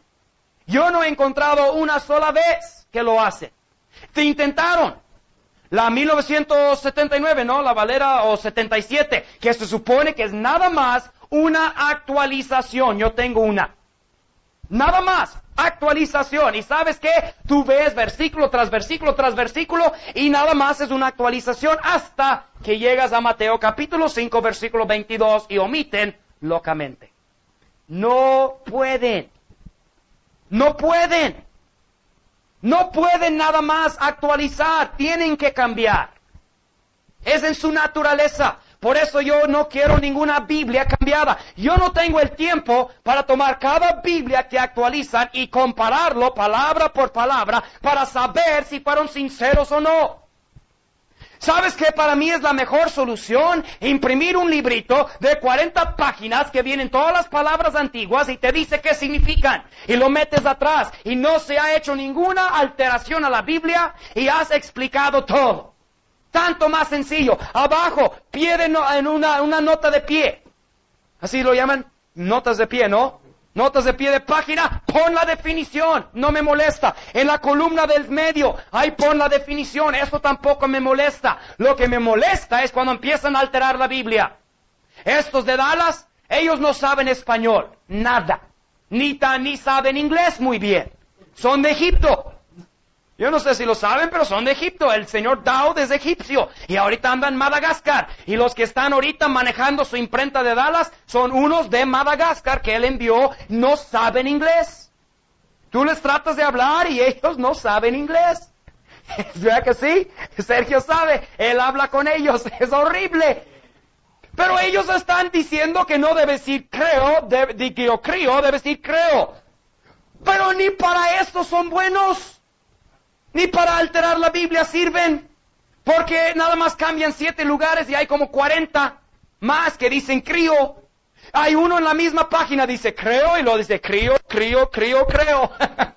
Yo no he encontrado una sola vez que lo hacen. Te intentaron. La mil novecientos setenta y nueve, ¿no? La Valera o setenta y siete, que se supone que es nada más una actualización. Yo tengo una. Nada más, actualización. ¿Y sabes qué? Tú ves versículo tras versículo tras versículo y nada más es una actualización hasta que llegas a Mateo capítulo cinco, versículo veintidós y omiten locamente. No pueden. No pueden. No pueden nada más actualizar, tienen que cambiar. Es en su naturaleza. Por eso yo no quiero ninguna Biblia cambiada. Yo no tengo el tiempo para tomar cada Biblia que actualizan y compararlo palabra por palabra para saber si fueron sinceros o no. ¿Sabes qué para mí es la mejor solución? Imprimir un librito de cuarenta páginas que vienen todas las palabras antiguas y te dice qué significan. Y lo metes atrás y no se ha hecho ninguna alteración a la Biblia y has explicado todo. Tanto más sencillo. Abajo, pie de no, en una, una nota de pie. Así lo llaman, notas de pie, ¿no? Notas de pie de página, pon la definición, no me molesta. En la columna del medio, ahí pon la definición, eso tampoco me molesta. Lo que me molesta es cuando empiezan a alterar la Biblia. Estos de Dallas, ellos no saben español, nada. Ni, ta, ni saben inglés muy bien. Son de Egipto. Yo no sé si lo saben, pero son de Egipto. El señor Daud es egipcio y ahorita anda en Madagascar. Y los que están ahorita manejando su imprenta de Dallas son unos de Madagascar que él envió. No saben inglés. Tú les tratas de hablar y ellos no saben inglés. ¿Verdad que sí? Sergio sabe. Él habla con ellos. Es horrible. Pero ellos están diciendo que no debe decir creo, de, de, que yo creo, debe decir creo. Pero ni para esto son buenos. Ni para alterar la Biblia sirven, porque nada más cambian siete lugares y hay como cuarenta más que dicen crío. Hay uno en la misma página dice creo y lo dice crío, crío, crío, creo.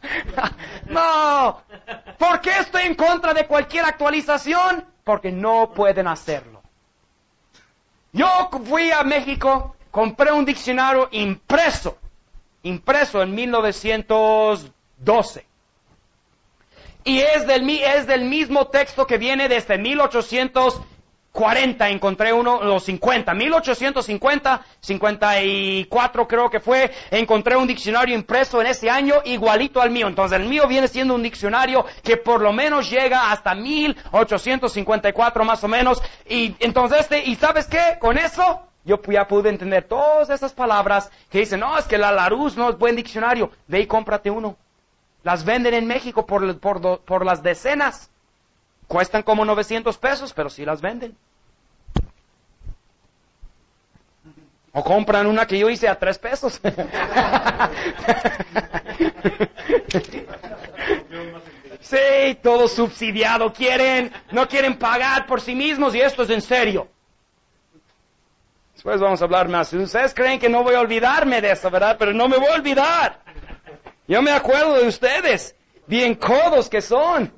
No. ¿Por qué estoy en contra de cualquier actualización? Porque no pueden hacerlo. Yo fui a México, compré un diccionario impreso, impreso en mil novecientos doce. Y es del, es del mismo texto que viene desde mil ochocientos cuarenta, encontré uno, los cincuenta, mil ochocientos cincuenta, cincuenta y cuatro creo que fue, encontré un diccionario impreso en ese año igualito al mío. Entonces el mío viene siendo un diccionario que por lo menos llega hasta mil ochocientos cincuenta y cuatro más o menos. Y entonces este, ¿y sabes qué? Con eso yo ya pude entender todas esas palabras que dicen, no, es que la Larousse no es buen diccionario. Ve y cómprate uno. Las venden en México por, por, por las decenas. Cuestan como novecientos pesos, pero sí las venden. O compran una que yo hice a tres pesos. Sí, todo subsidiado. Quieren, no quieren pagar por sí mismos y esto es en serio. Después vamos a hablar más. Ustedes creen que no voy a olvidarme de eso, ¿verdad? Pero no me voy a olvidar. Yo me acuerdo de ustedes, bien codos que son.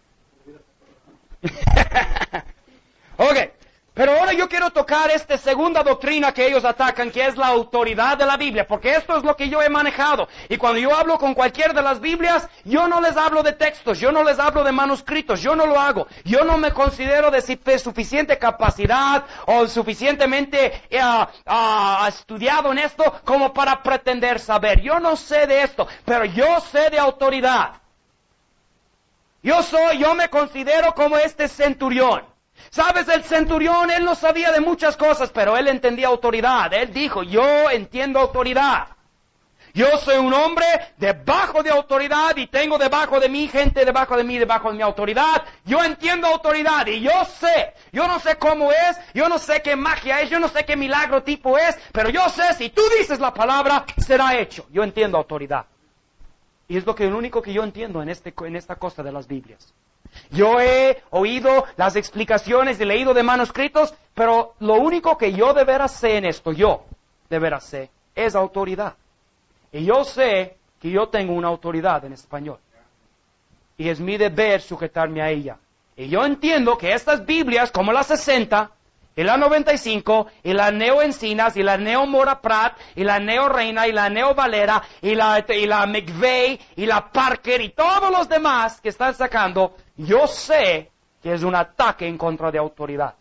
Ok, pero ahora yo quiero tocar esta segunda doctrina que ellos atacan, que es la autoridad de la Biblia, porque esto es lo que yo he manejado. Y cuando yo hablo con cualquier de las Biblias, yo no les hablo de textos, yo no les hablo de manuscritos, yo no lo hago. Yo no me considero de suficiente capacidad o suficientemente uh, uh, estudiado en esto como para pretender saber. Yo no sé de esto, pero yo sé de autoridad. Yo soy, yo me considero como este centurión. ¿Sabes? El centurión, él no sabía de muchas cosas, pero él entendía autoridad. Él dijo, yo entiendo autoridad. Yo soy un hombre debajo de autoridad y tengo debajo de mí gente debajo de mí, debajo de mi autoridad. Yo entiendo autoridad y yo sé. Yo no sé cómo es, yo no sé qué magia es, yo no sé qué milagro tipo es, pero yo sé, si tú dices la palabra, será hecho. Yo entiendo autoridad. Y es lo que, lo único que yo entiendo en, este, en esta cosa de las Biblias. Yo he oído las explicaciones y leído de manuscritos, pero lo único que yo de veras sé en esto, yo de veras sé, es autoridad. Y yo sé que yo tengo una autoridad en español. Y es mi deber sujetarme a ella. Y yo entiendo que estas Biblias, como la sesenta, y la noventa y cinco, y la Neo Encinas, y la Neo Mora Pratt, y la Neo Reina, y la Neo Valera, y la, y la McVeigh, y la Parker, y todos los demás que están sacando, yo sé que es un ataque en contra de autoridad.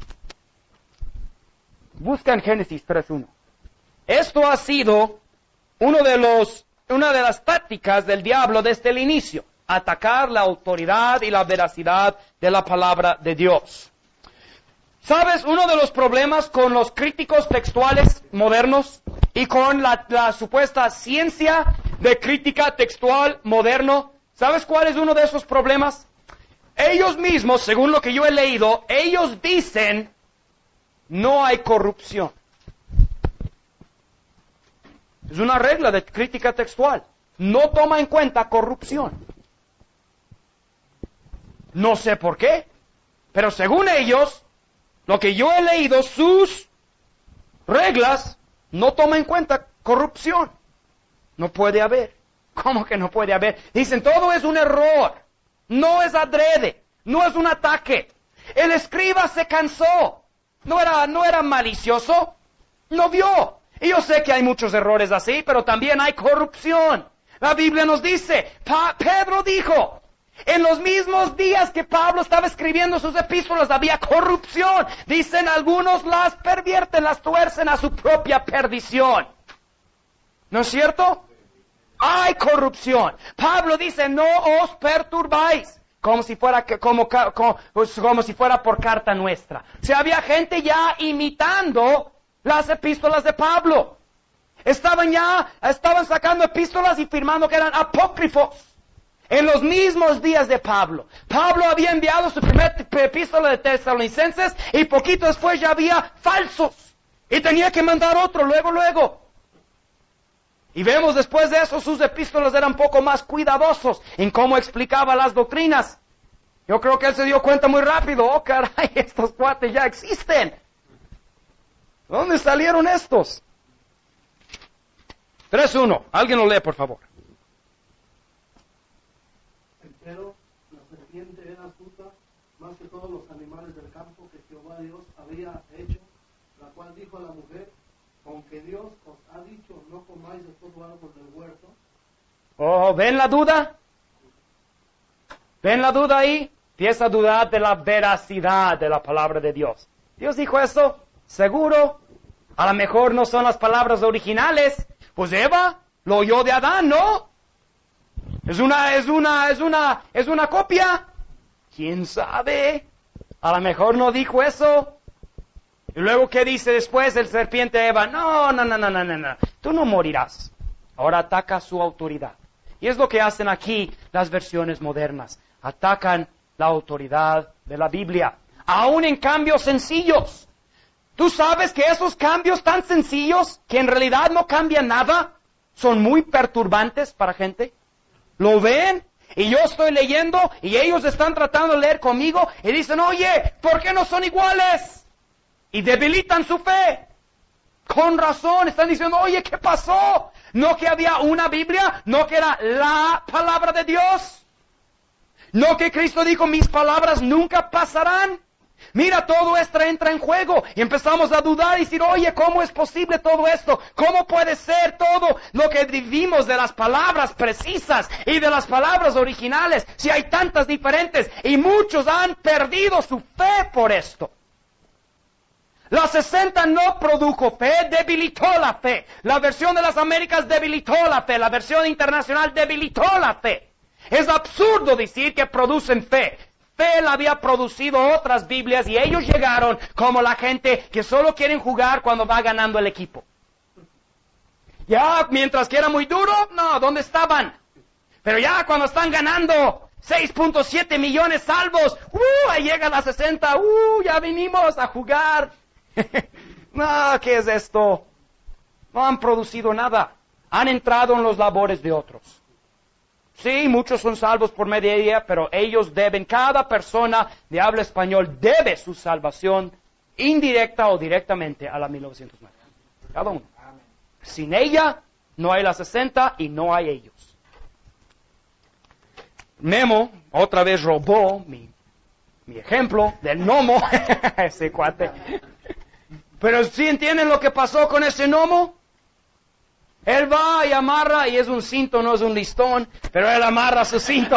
Busca en Génesis tres uno. Esto ha sido uno de los, una de las tácticas del diablo desde el inicio. Atacar la autoridad y la veracidad de la palabra de Dios. ¿Sabes? Uno de los problemas con los críticos textuales modernos y con la, la supuesta ciencia de crítica textual moderno, ¿sabes cuál es uno de esos problemas? Ellos mismos, según lo que yo he leído, ellos dicen, no hay corrupción. Es una regla de crítica textual. No toma en cuenta corrupción. No sé por qué, pero según ellos, lo que yo he leído, sus reglas, no toma en cuenta corrupción. No puede haber. ¿Cómo que no puede haber? Dicen, todo es un error. No es adrede. No es un ataque. El escriba se cansó. No era, no era malicioso. No vio. Y yo sé que hay muchos errores así, pero también hay corrupción. La Biblia nos dice, pa- Pedro dijo, en los mismos días que Pablo estaba escribiendo sus epístolas había corrupción. Dicen algunos las pervierten, las tuercen a su propia perdición. ¿No es cierto? Hay corrupción. Pablo dice, no os perturbáis. como si fuera que- como, ca- como, pues, como si fuera por carta nuestra. O sea, había gente ya imitando las epístolas de Pablo. Estaban ya, estaban sacando epístolas y firmando que eran apócrifos. En los mismos días de Pablo. Pablo había enviado su primera epístola de Tesalonicenses y poquito después ya había falsos. Y tenía que mandar otro luego, luego. Y vemos después de eso sus epístolas eran un poco más cuidadosos en cómo explicaba las doctrinas. Yo creo que él se dio cuenta muy rápido. Oh, caray, estos cuates ya existen. ¿Dónde salieron estos? tres uno. Alguien lo lee, por favor. Pero la serpiente era astuta más que todos los animales del campo que Jehová Dios había hecho, la cual dijo a la mujer, aunque Dios os ha dicho, no comáis de todo árbol del huerto. Oh, ¿ven la duda? ¿Ven la duda ahí? Empieza a dudar de la veracidad de la palabra de Dios. ¿Dios dijo eso? ¿Seguro? A lo mejor no son las palabras originales. Pues Eva lo oyó de Adán, ¿no? Es una, es una, es una, es una copia. ¿Quién sabe? A lo mejor no dijo eso. Y luego, ¿qué dice después el serpiente a Eva? No, no, no, no, no, no, no. Tú no morirás. Ahora ataca su autoridad. Y es lo que hacen aquí las versiones modernas. Atacan la autoridad de la Biblia. Aún en cambios sencillos. ¿Tú sabes que esos cambios tan sencillos, que en realidad no cambian nada, son muy perturbantes para gente? ¿Lo ven? Y yo estoy leyendo y ellos están tratando de leer conmigo y dicen, oye, ¿por qué no son iguales? Y debilitan su fe. Con razón, están diciendo, oye, ¿qué pasó? ¿No que había una Biblia? ¿No que era la palabra de Dios? ¿No que Cristo dijo, mis palabras nunca pasarán? Mira, todo esto entra en juego y empezamos a dudar y decir, oye, ¿cómo es posible todo esto? ¿Cómo puede ser todo lo que vivimos de las palabras precisas y de las palabras originales si hay tantas diferentes? Y muchos han perdido su fe por esto. La sesenta no produjo fe, debilitó la fe. La versión de las Américas debilitó la fe. La versión internacional debilitó la fe. Es absurdo decir que producen fe. Fe la había producido otras Biblias y ellos llegaron como la gente que solo quieren jugar cuando va ganando el equipo. Ya, mientras que era muy duro, no, ¿dónde estaban? Pero ya cuando están ganando seis punto siete millones salvos, uh, ahí llega la sesenta, uh, ya vinimos a jugar. No, ¿qué es esto? No han producido nada. Han entrado en los labores de otros. Sí, muchos son salvos por medio de ella, pero ellos deben, cada persona de habla español debe su salvación indirecta o directamente a la mil novecientos nueve. Cada uno. Sin ella, no hay la sesenta y no hay ellos. Memo, otra vez robó mi, mi ejemplo del gnomo, ese cuate. Pero ¿sí entienden lo que pasó con ese gnomo? Él va y amarra, y es un cinto, no es un listón, pero él amarra su cinto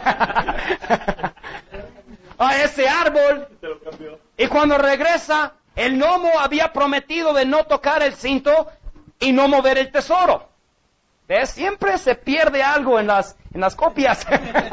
a ese árbol. Y cuando regresa, el gnomo había prometido de no tocar el cinto y no mover el tesoro. ¿Ves? Siempre se pierde algo en las, en las copias.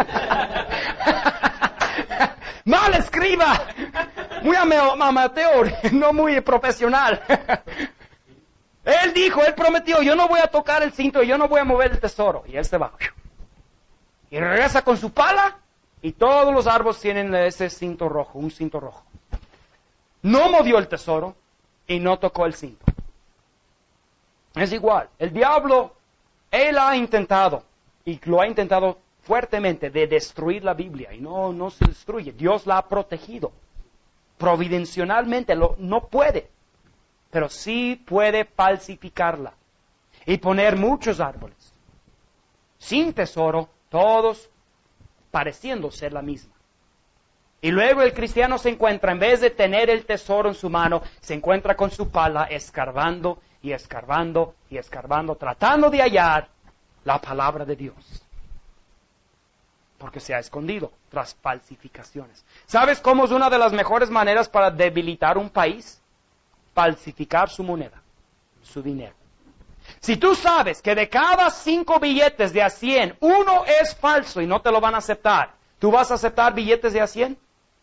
Mal escriba, muy amateur, no muy profesional. Él dijo, él prometió, yo no voy a tocar el cinto, yo no voy a mover el tesoro. Y él se va. Y regresa con su pala y todos los árboles tienen ese cinto rojo, un cinto rojo. No movió el tesoro y no tocó el cinto. Es igual, el diablo, él ha intentado, y lo ha intentado fuertemente, de destruir la Biblia. Y no, no se destruye, Dios la ha protegido. Providencionalmente lo, no puede. Pero sí puede falsificarla y poner muchos árboles sin tesoro, todos pareciendo ser la misma. Y luego el cristiano se encuentra, en vez de tener el tesoro en su mano, se encuentra con su pala escarbando y escarbando y escarbando, tratando de hallar la palabra de Dios. Porque se ha escondido tras falsificaciones. ¿Sabes cómo es una de las mejores maneras para debilitar un país? Falsificar su moneda, su dinero. Si tú sabes que de cada cinco billetes de a cien, uno es falso y no te lo van a aceptar, ¿Tú vas a aceptar billetes de a cien?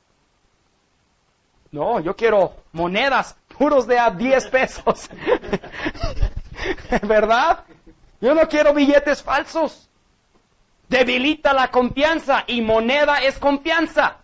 No, yo quiero monedas puros de a diez pesos. ¿Verdad? Yo no quiero billetes falsos. Debilita la confianza y moneda es confianza.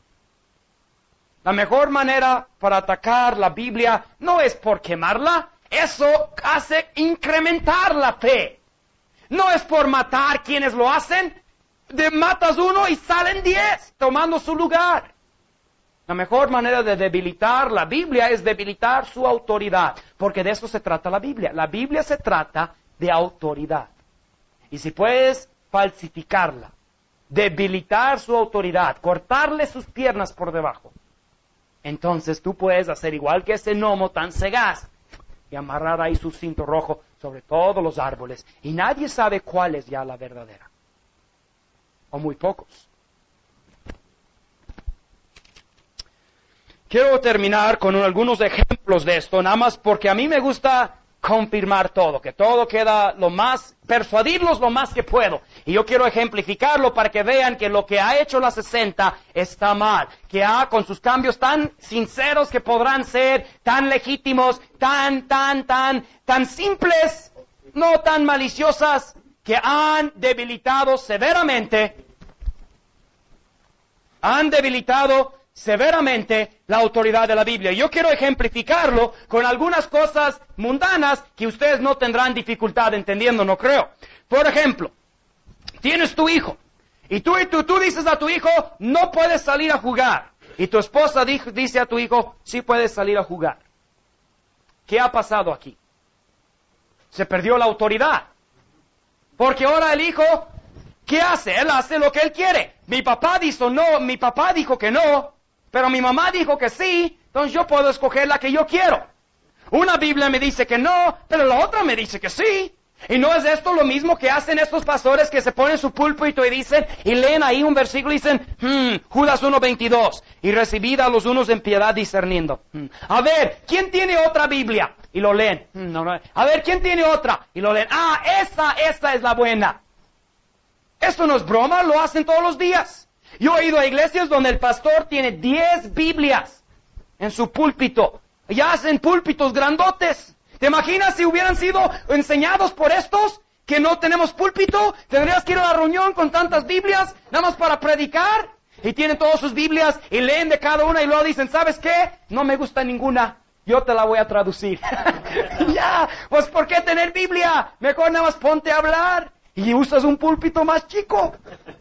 La mejor manera para atacar la Biblia no es por quemarla, eso hace incrementar la fe. No es por matar quienes lo hacen, de matas uno y salen diez tomando su lugar. La mejor manera de debilitar la Biblia es debilitar su autoridad, porque de eso se trata la Biblia. La Biblia se trata de autoridad. Y si puedes falsificarla, debilitar su autoridad, cortarle sus piernas por debajo, entonces tú puedes hacer igual que ese gnomo tan sagaz y amarrar ahí su cinto rojo sobre todos los árboles. Y nadie sabe cuál es ya la verdadera. O muy pocos. Quiero terminar con algunos ejemplos de esto, nada más porque a mí me gusta confirmar todo, que todo queda lo más, persuadirlos lo más que puedo. Y yo quiero ejemplificarlo para que vean que lo que ha hecho la sesenta está mal, que ha, con sus cambios tan sinceros que podrán ser, tan legítimos, tan, tan, tan, tan simples, no tan maliciosas, que han debilitado severamente, han debilitado severamente la autoridad de la Biblia. Yo quiero ejemplificarlo con algunas cosas mundanas que ustedes no tendrán dificultad entendiendo, no creo. Por ejemplo, tienes tu hijo, y tú, y tú, tú dices a tu hijo, no puedes salir a jugar. Y tu esposa di, dice a tu hijo, sí puedes salir a jugar. ¿Qué ha pasado aquí? Se perdió la autoridad. Porque ahora el hijo, ¿qué hace? Él hace lo que él quiere. Mi papá dijo no, mi papá dijo que no, pero mi mamá dijo que sí, entonces yo puedo escoger la que yo quiero. Una Biblia me dice que no, pero la otra me dice que sí. ¿Y no es esto lo mismo que hacen estos pastores que se ponen su púlpito y dicen, y leen ahí un versículo y dicen, hmm, Judas uno veintidós, y recibid a los unos en piedad discerniendo. Hmm. A ver, ¿quién tiene otra Biblia? Y lo leen. Hmm, no, no. A ver, ¿quién tiene otra? Y lo leen. Ah, esa, esa es la buena. Esto no es broma, lo hacen todos los días. Yo he ido a iglesias donde el pastor tiene diez Biblias en su púlpito. Y hacen púlpitos grandotes. ¿Te imaginas si hubieran sido enseñados por estos que no tenemos púlpito? Tendrías que ir a la reunión con tantas Biblias, nada más para predicar. Y tienen todas sus Biblias y leen de cada una y luego dicen, ¿sabes qué? No me gusta ninguna. Yo te la voy a traducir. Ya, pues ¿por qué tener Biblia? Mejor nada más ponte a hablar y usas un púlpito más chico.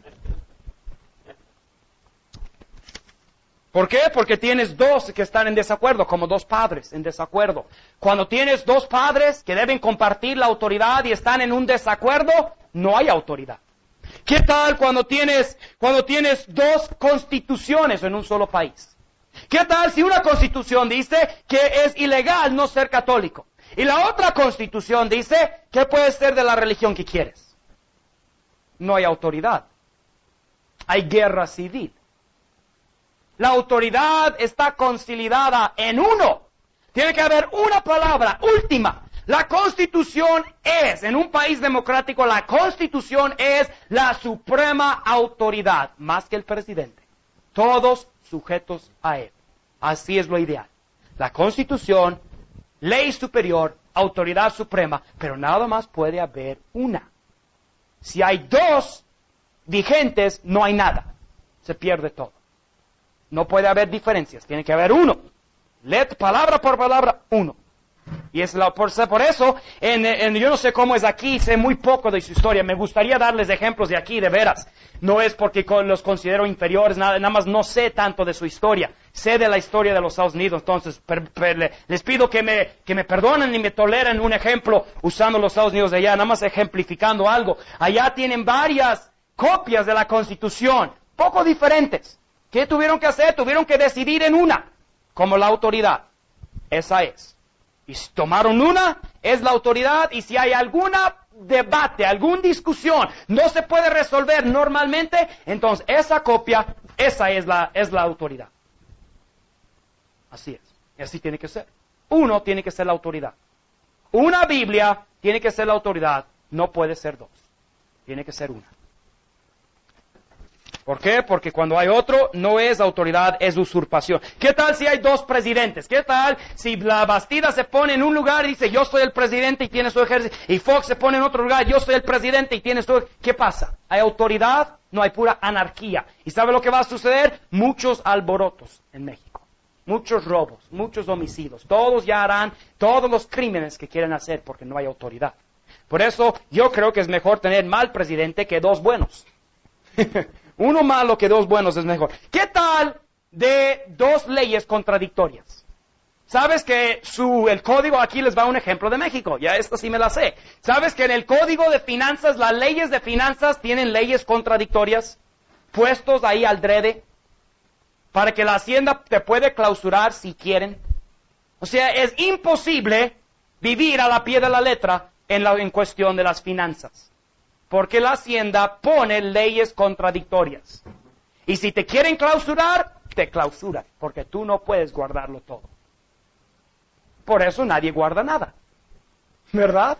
¿Por qué? Porque tienes dos que están en desacuerdo, como dos padres en desacuerdo. Cuando tienes dos padres que deben compartir la autoridad y están en un desacuerdo, no hay autoridad. ¿Qué tal cuando tienes, cuando tienes dos constituciones en un solo país? ¿Qué tal si una constitución dice que es ilegal no ser católico? Y la otra constitución dice que puedes ser de la religión que quieres. No hay autoridad. Hay guerra civil. La autoridad está consolidada en uno. Tiene que haber una palabra última. La Constitución es, en un país democrático, la Constitución es la suprema autoridad, más que el presidente. Todos sujetos a él. Así es lo ideal. La Constitución, ley superior, autoridad suprema, pero nada más puede haber una. Si hay dos vigentes, no hay nada. Se pierde todo. No puede haber diferencias, tiene que haber uno. Let palabra por palabra, uno. Y es la, por, por eso, en, en, yo no sé cómo es aquí, sé muy poco de su historia. Me gustaría darles ejemplos de aquí, de veras. No es porque con, los considero inferiores, nada, nada más no sé tanto de su historia. Sé de la historia de los Estados Unidos, entonces per, per, les pido que me, que me perdonen y me toleren un ejemplo usando los Estados Unidos de allá, nada más ejemplificando algo. Allá tienen varias copias de la Constitución, poco diferentes. ¿Qué tuvieron que hacer? Tuvieron que decidir en una, como la autoridad. Esa es. Y si tomaron una, es la autoridad, y si hay alguna debate, alguna discusión, no se puede resolver normalmente, entonces esa copia, esa es la, es la autoridad. Así es. Y así tiene que ser. Uno tiene que ser la autoridad. Una Biblia tiene que ser la autoridad, no puede ser dos. Tiene que ser una. ¿Por qué? Porque cuando hay otro, no es autoridad, es usurpación. ¿Qué tal si hay dos presidentes? ¿Qué tal si la Bastida se pone en un lugar y dice, yo soy el presidente y tiene su ejército, y Fox se pone en otro lugar, yo soy el presidente y tiene su... ¿Qué pasa? ¿Hay autoridad? No, hay pura anarquía. ¿Y sabe lo que va a suceder? Muchos alborotos en México. Muchos robos, muchos homicidios. Todos ya harán todos los crímenes que quieren hacer porque no hay autoridad. Por eso yo creo que es mejor tener mal presidente que dos buenos. Uno malo que dos buenos es mejor. ¿Qué tal de dos leyes contradictorias? ¿Sabes que su, el código, aquí les va un ejemplo de México, ya esta sí me la sé. ¿Sabes que en el código de finanzas, las leyes de finanzas tienen leyes contradictorias? Puestos ahí al drede, para que la hacienda te puede clausurar si quieren. O sea, es imposible vivir a la pie de la letra en la, en cuestión de las finanzas. Porque la hacienda pone leyes contradictorias. Y si te quieren clausurar, te clausuran, porque tú no puedes guardarlo todo. Por eso nadie guarda nada. ¿Verdad?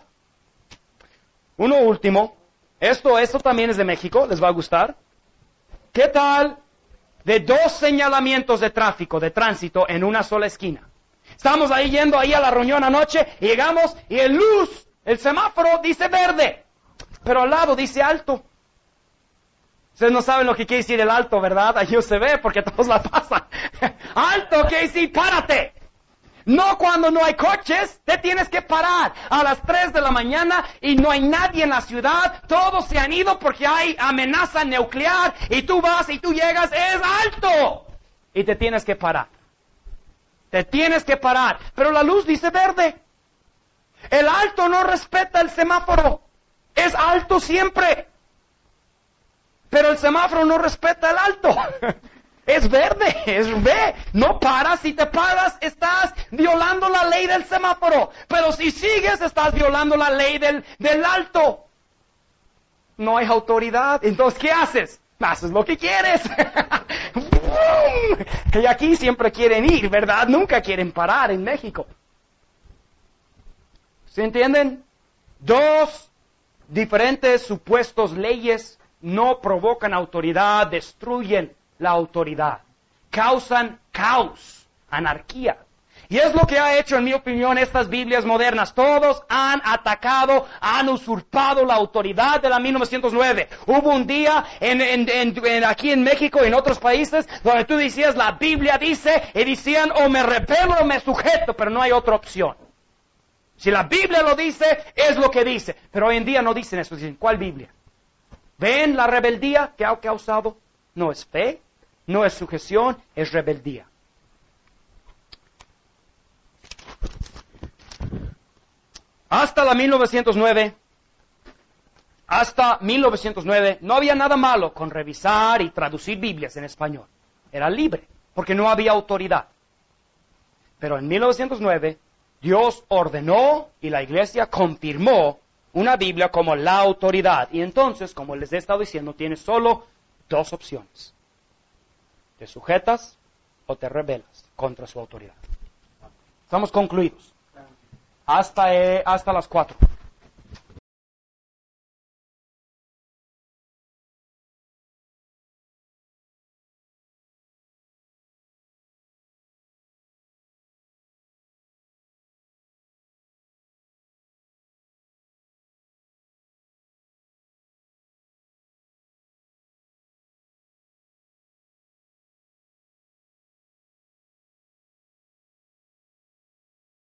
Uno último. Esto, esto también es de México, ¿les va a gustar? ¿Qué tal de dos señalamientos de tráfico, de tránsito, en una sola esquina? Estamos ahí yendo ahí a la reunión anoche, y llegamos, y el luz, el semáforo dice verde. Pero al lado dice alto. Ustedes no saben lo que quiere decir el alto, ¿verdad? Ahí se ve porque todos la pasan. Alto quiere decir párate. No cuando no hay coches, te tienes que parar a las tres de la mañana y no hay nadie en la ciudad. Todos se han ido porque hay amenaza nuclear y tú vas y tú llegas, es alto. Y te tienes que parar. Te tienes que parar. Pero la luz dice verde. El alto no respeta el semáforo. Es alto siempre. Pero el semáforo no respeta el alto. Es verde, es ve. No paras, si te paras estás violando la ley del semáforo. Pero si sigues estás violando la ley del, del alto. No hay autoridad. Entonces, ¿qué haces? Haces lo que quieres. Y aquí siempre quieren ir, ¿verdad? Nunca quieren parar en México. ¿Se entienden? Dos diferentes supuestos leyes no provocan autoridad, destruyen la autoridad, causan caos, anarquía. Y es lo que ha hecho, en mi opinión, estas Biblias modernas. Todos han atacado, han usurpado la autoridad de la mil novecientos nueve. Hubo un día en, en, en, en, aquí en México y en otros países donde tú decías, la Biblia dice, y decían, o me rebelo o me sujeto, pero no hay otra opción. Si la Biblia lo dice, es lo que dice. Pero hoy en día no dicen eso, dicen, ¿cuál Biblia? ¿Ven la rebeldía que ha causado? No es fe, no es sujeción, es rebeldía. Hasta la mil novecientos nueve, hasta mil novecientos nueve, no había nada malo con revisar y traducir Biblias en español. Era libre, porque no había autoridad. Pero en mil novecientos nueve, Dios ordenó y la iglesia confirmó una Biblia como la autoridad. Y entonces, como les he estado diciendo, tienes solo dos opciones. Te sujetas o te rebelas contra su autoridad. Estamos concluidos. Hasta, eh, hasta las cuatro.